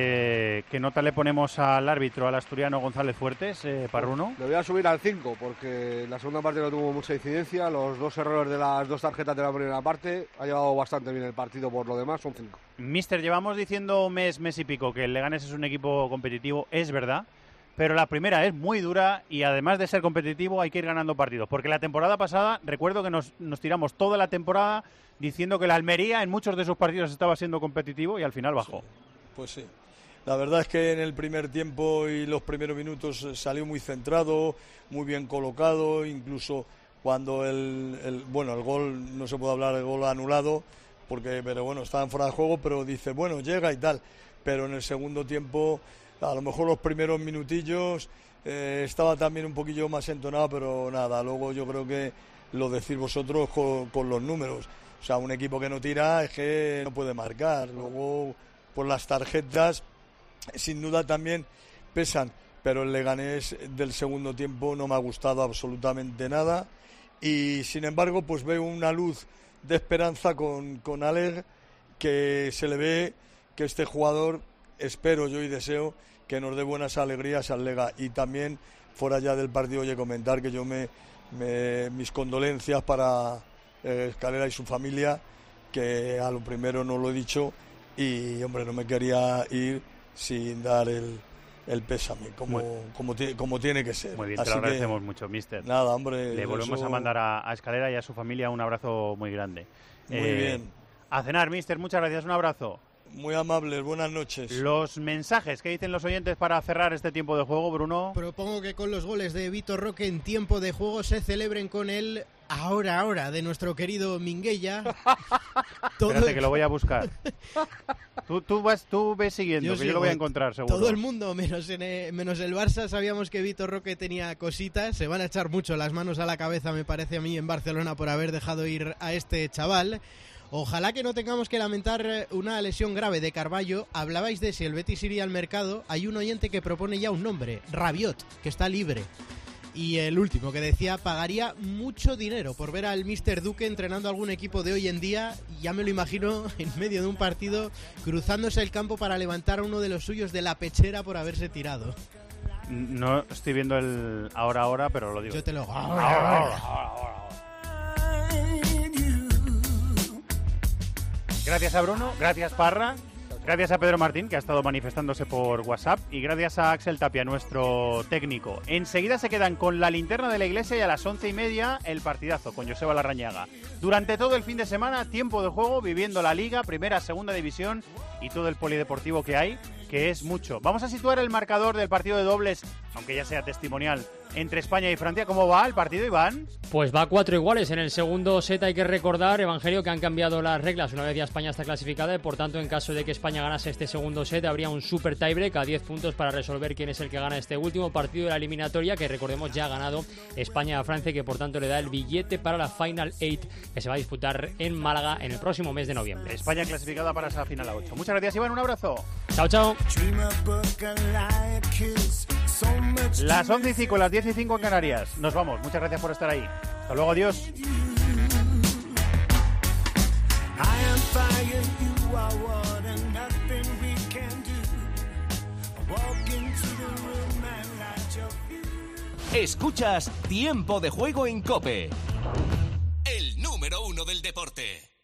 ¿Qué nota le ponemos al árbitro, al asturiano González Fuertes, Parruno? Le voy a subir al 5, porque la segunda parte no tuvo mucha incidencia. Los 2 errores de las 2 tarjetas de la primera parte ha llevado bastante bien el partido, por lo demás son 5. Mister, llevamos diciendo mes y pico que el Leganés es un equipo competitivo, es verdad, pero la primera es muy dura y además de ser competitivo hay que ir ganando partidos. Porque la temporada pasada, recuerdo que nos tiramos toda la temporada diciendo que la Almería en muchos de sus partidos estaba siendo competitivo y al final bajó. Sí, pues sí. La verdad es que en el primer tiempo y los primeros minutos salió muy centrado, muy bien colocado, incluso cuando el gol, no se puede hablar del gol anulado, pero bueno, estaban fuera de juego, pero dice, bueno, llega y tal. Pero en el segundo tiempo, a lo mejor los primeros minutillos estaba también un poquillo más entonado, pero nada, luego yo creo que lo decís vosotros con los números. O sea, un equipo que no tira es que no puede marcar. Luego, pues las tarjetas, sin duda también pesan, pero el Leganés del segundo tiempo no me ha gustado absolutamente nada. Y sin embargo, pues veo una luz de esperanza con Aleg, que se le ve que este jugador, espero yo y deseo que nos dé buenas alegrías al Lega. Y también, fuera ya del partido, oye, comentar que yo mis condolencias para Escalera y su familia, que a lo primero no lo he dicho y, hombre, no me quería ir sin dar el pésame, como tiene que ser. Muy bien, así te lo agradecemos mucho, mister. Nada, hombre. Le volvemos a mandar a Escalera y a su familia un abrazo muy grande. Muy bien. A cenar, mister, muchas gracias, un abrazo. Muy amables, buenas noches. Los mensajes que dicen los oyentes para cerrar este tiempo de juego, Bruno. Propongo que con los goles de Vitor Roque en tiempo de juego se celebren con el ahora de nuestro querido Minguella. Espérate que lo voy a buscar. Tú ves siguiendo, yo lo voy a encontrar seguro. Todo el mundo, menos el Barça, sabíamos que Vitor Roque tenía cositas. Se van a echar mucho las manos a la cabeza, me parece a mí, en Barcelona por haber dejado ir a este chaval. Ojalá que no tengamos que lamentar una lesión grave de Carballo. Hablabais de si el Betis iría al mercado. Hay un oyente que propone ya un nombre, Rabiot, que está libre. Y el último que decía, pagaría mucho dinero por ver al Mr. Duque entrenando a algún equipo de hoy en día. Ya me lo imagino en medio de un partido cruzándose el campo para levantar a uno de los suyos de la pechera por haberse tirado. No estoy viendo el ahora, pero lo digo. Yo te lo... ahora. Gracias a Bruno, gracias Parra, gracias a Pedro Martín, que ha estado manifestándose por WhatsApp, y gracias a Axel Tapia, nuestro técnico. Enseguida se quedan con la linterna de la iglesia y a las 11:30 el partidazo con Joseba Larrañaga. Durante todo el fin de semana, tiempo de juego, viviendo la Liga, Primera, Segunda División y todo el polideportivo que hay, que es mucho. Vamos a situar el marcador del partido de dobles, aunque ya sea testimonial, entre España y Francia. ¿Cómo va el partido, Iván? Pues va 4 iguales. En el segundo set hay que recordar, Evangelio, que han cambiado las reglas una vez ya España está clasificada y por tanto en caso de que España ganase este segundo set habría un super tiebreak a 10 puntos para resolver quién es el que gana este último partido de la eliminatoria, que recordemos ya ha ganado España a Francia y que por tanto le da el billete para la Final 8 que se va a disputar en Málaga en el próximo mes de noviembre. España clasificada para esa final a 8. Muchas gracias, Iván, un abrazo. Chao, chao. Las 11:05, las 10:05 en Canarias. Nos vamos, muchas gracias por estar ahí. Hasta luego, adiós. Escuchas Tiempo de Juego en COPE, el número 1 del deporte.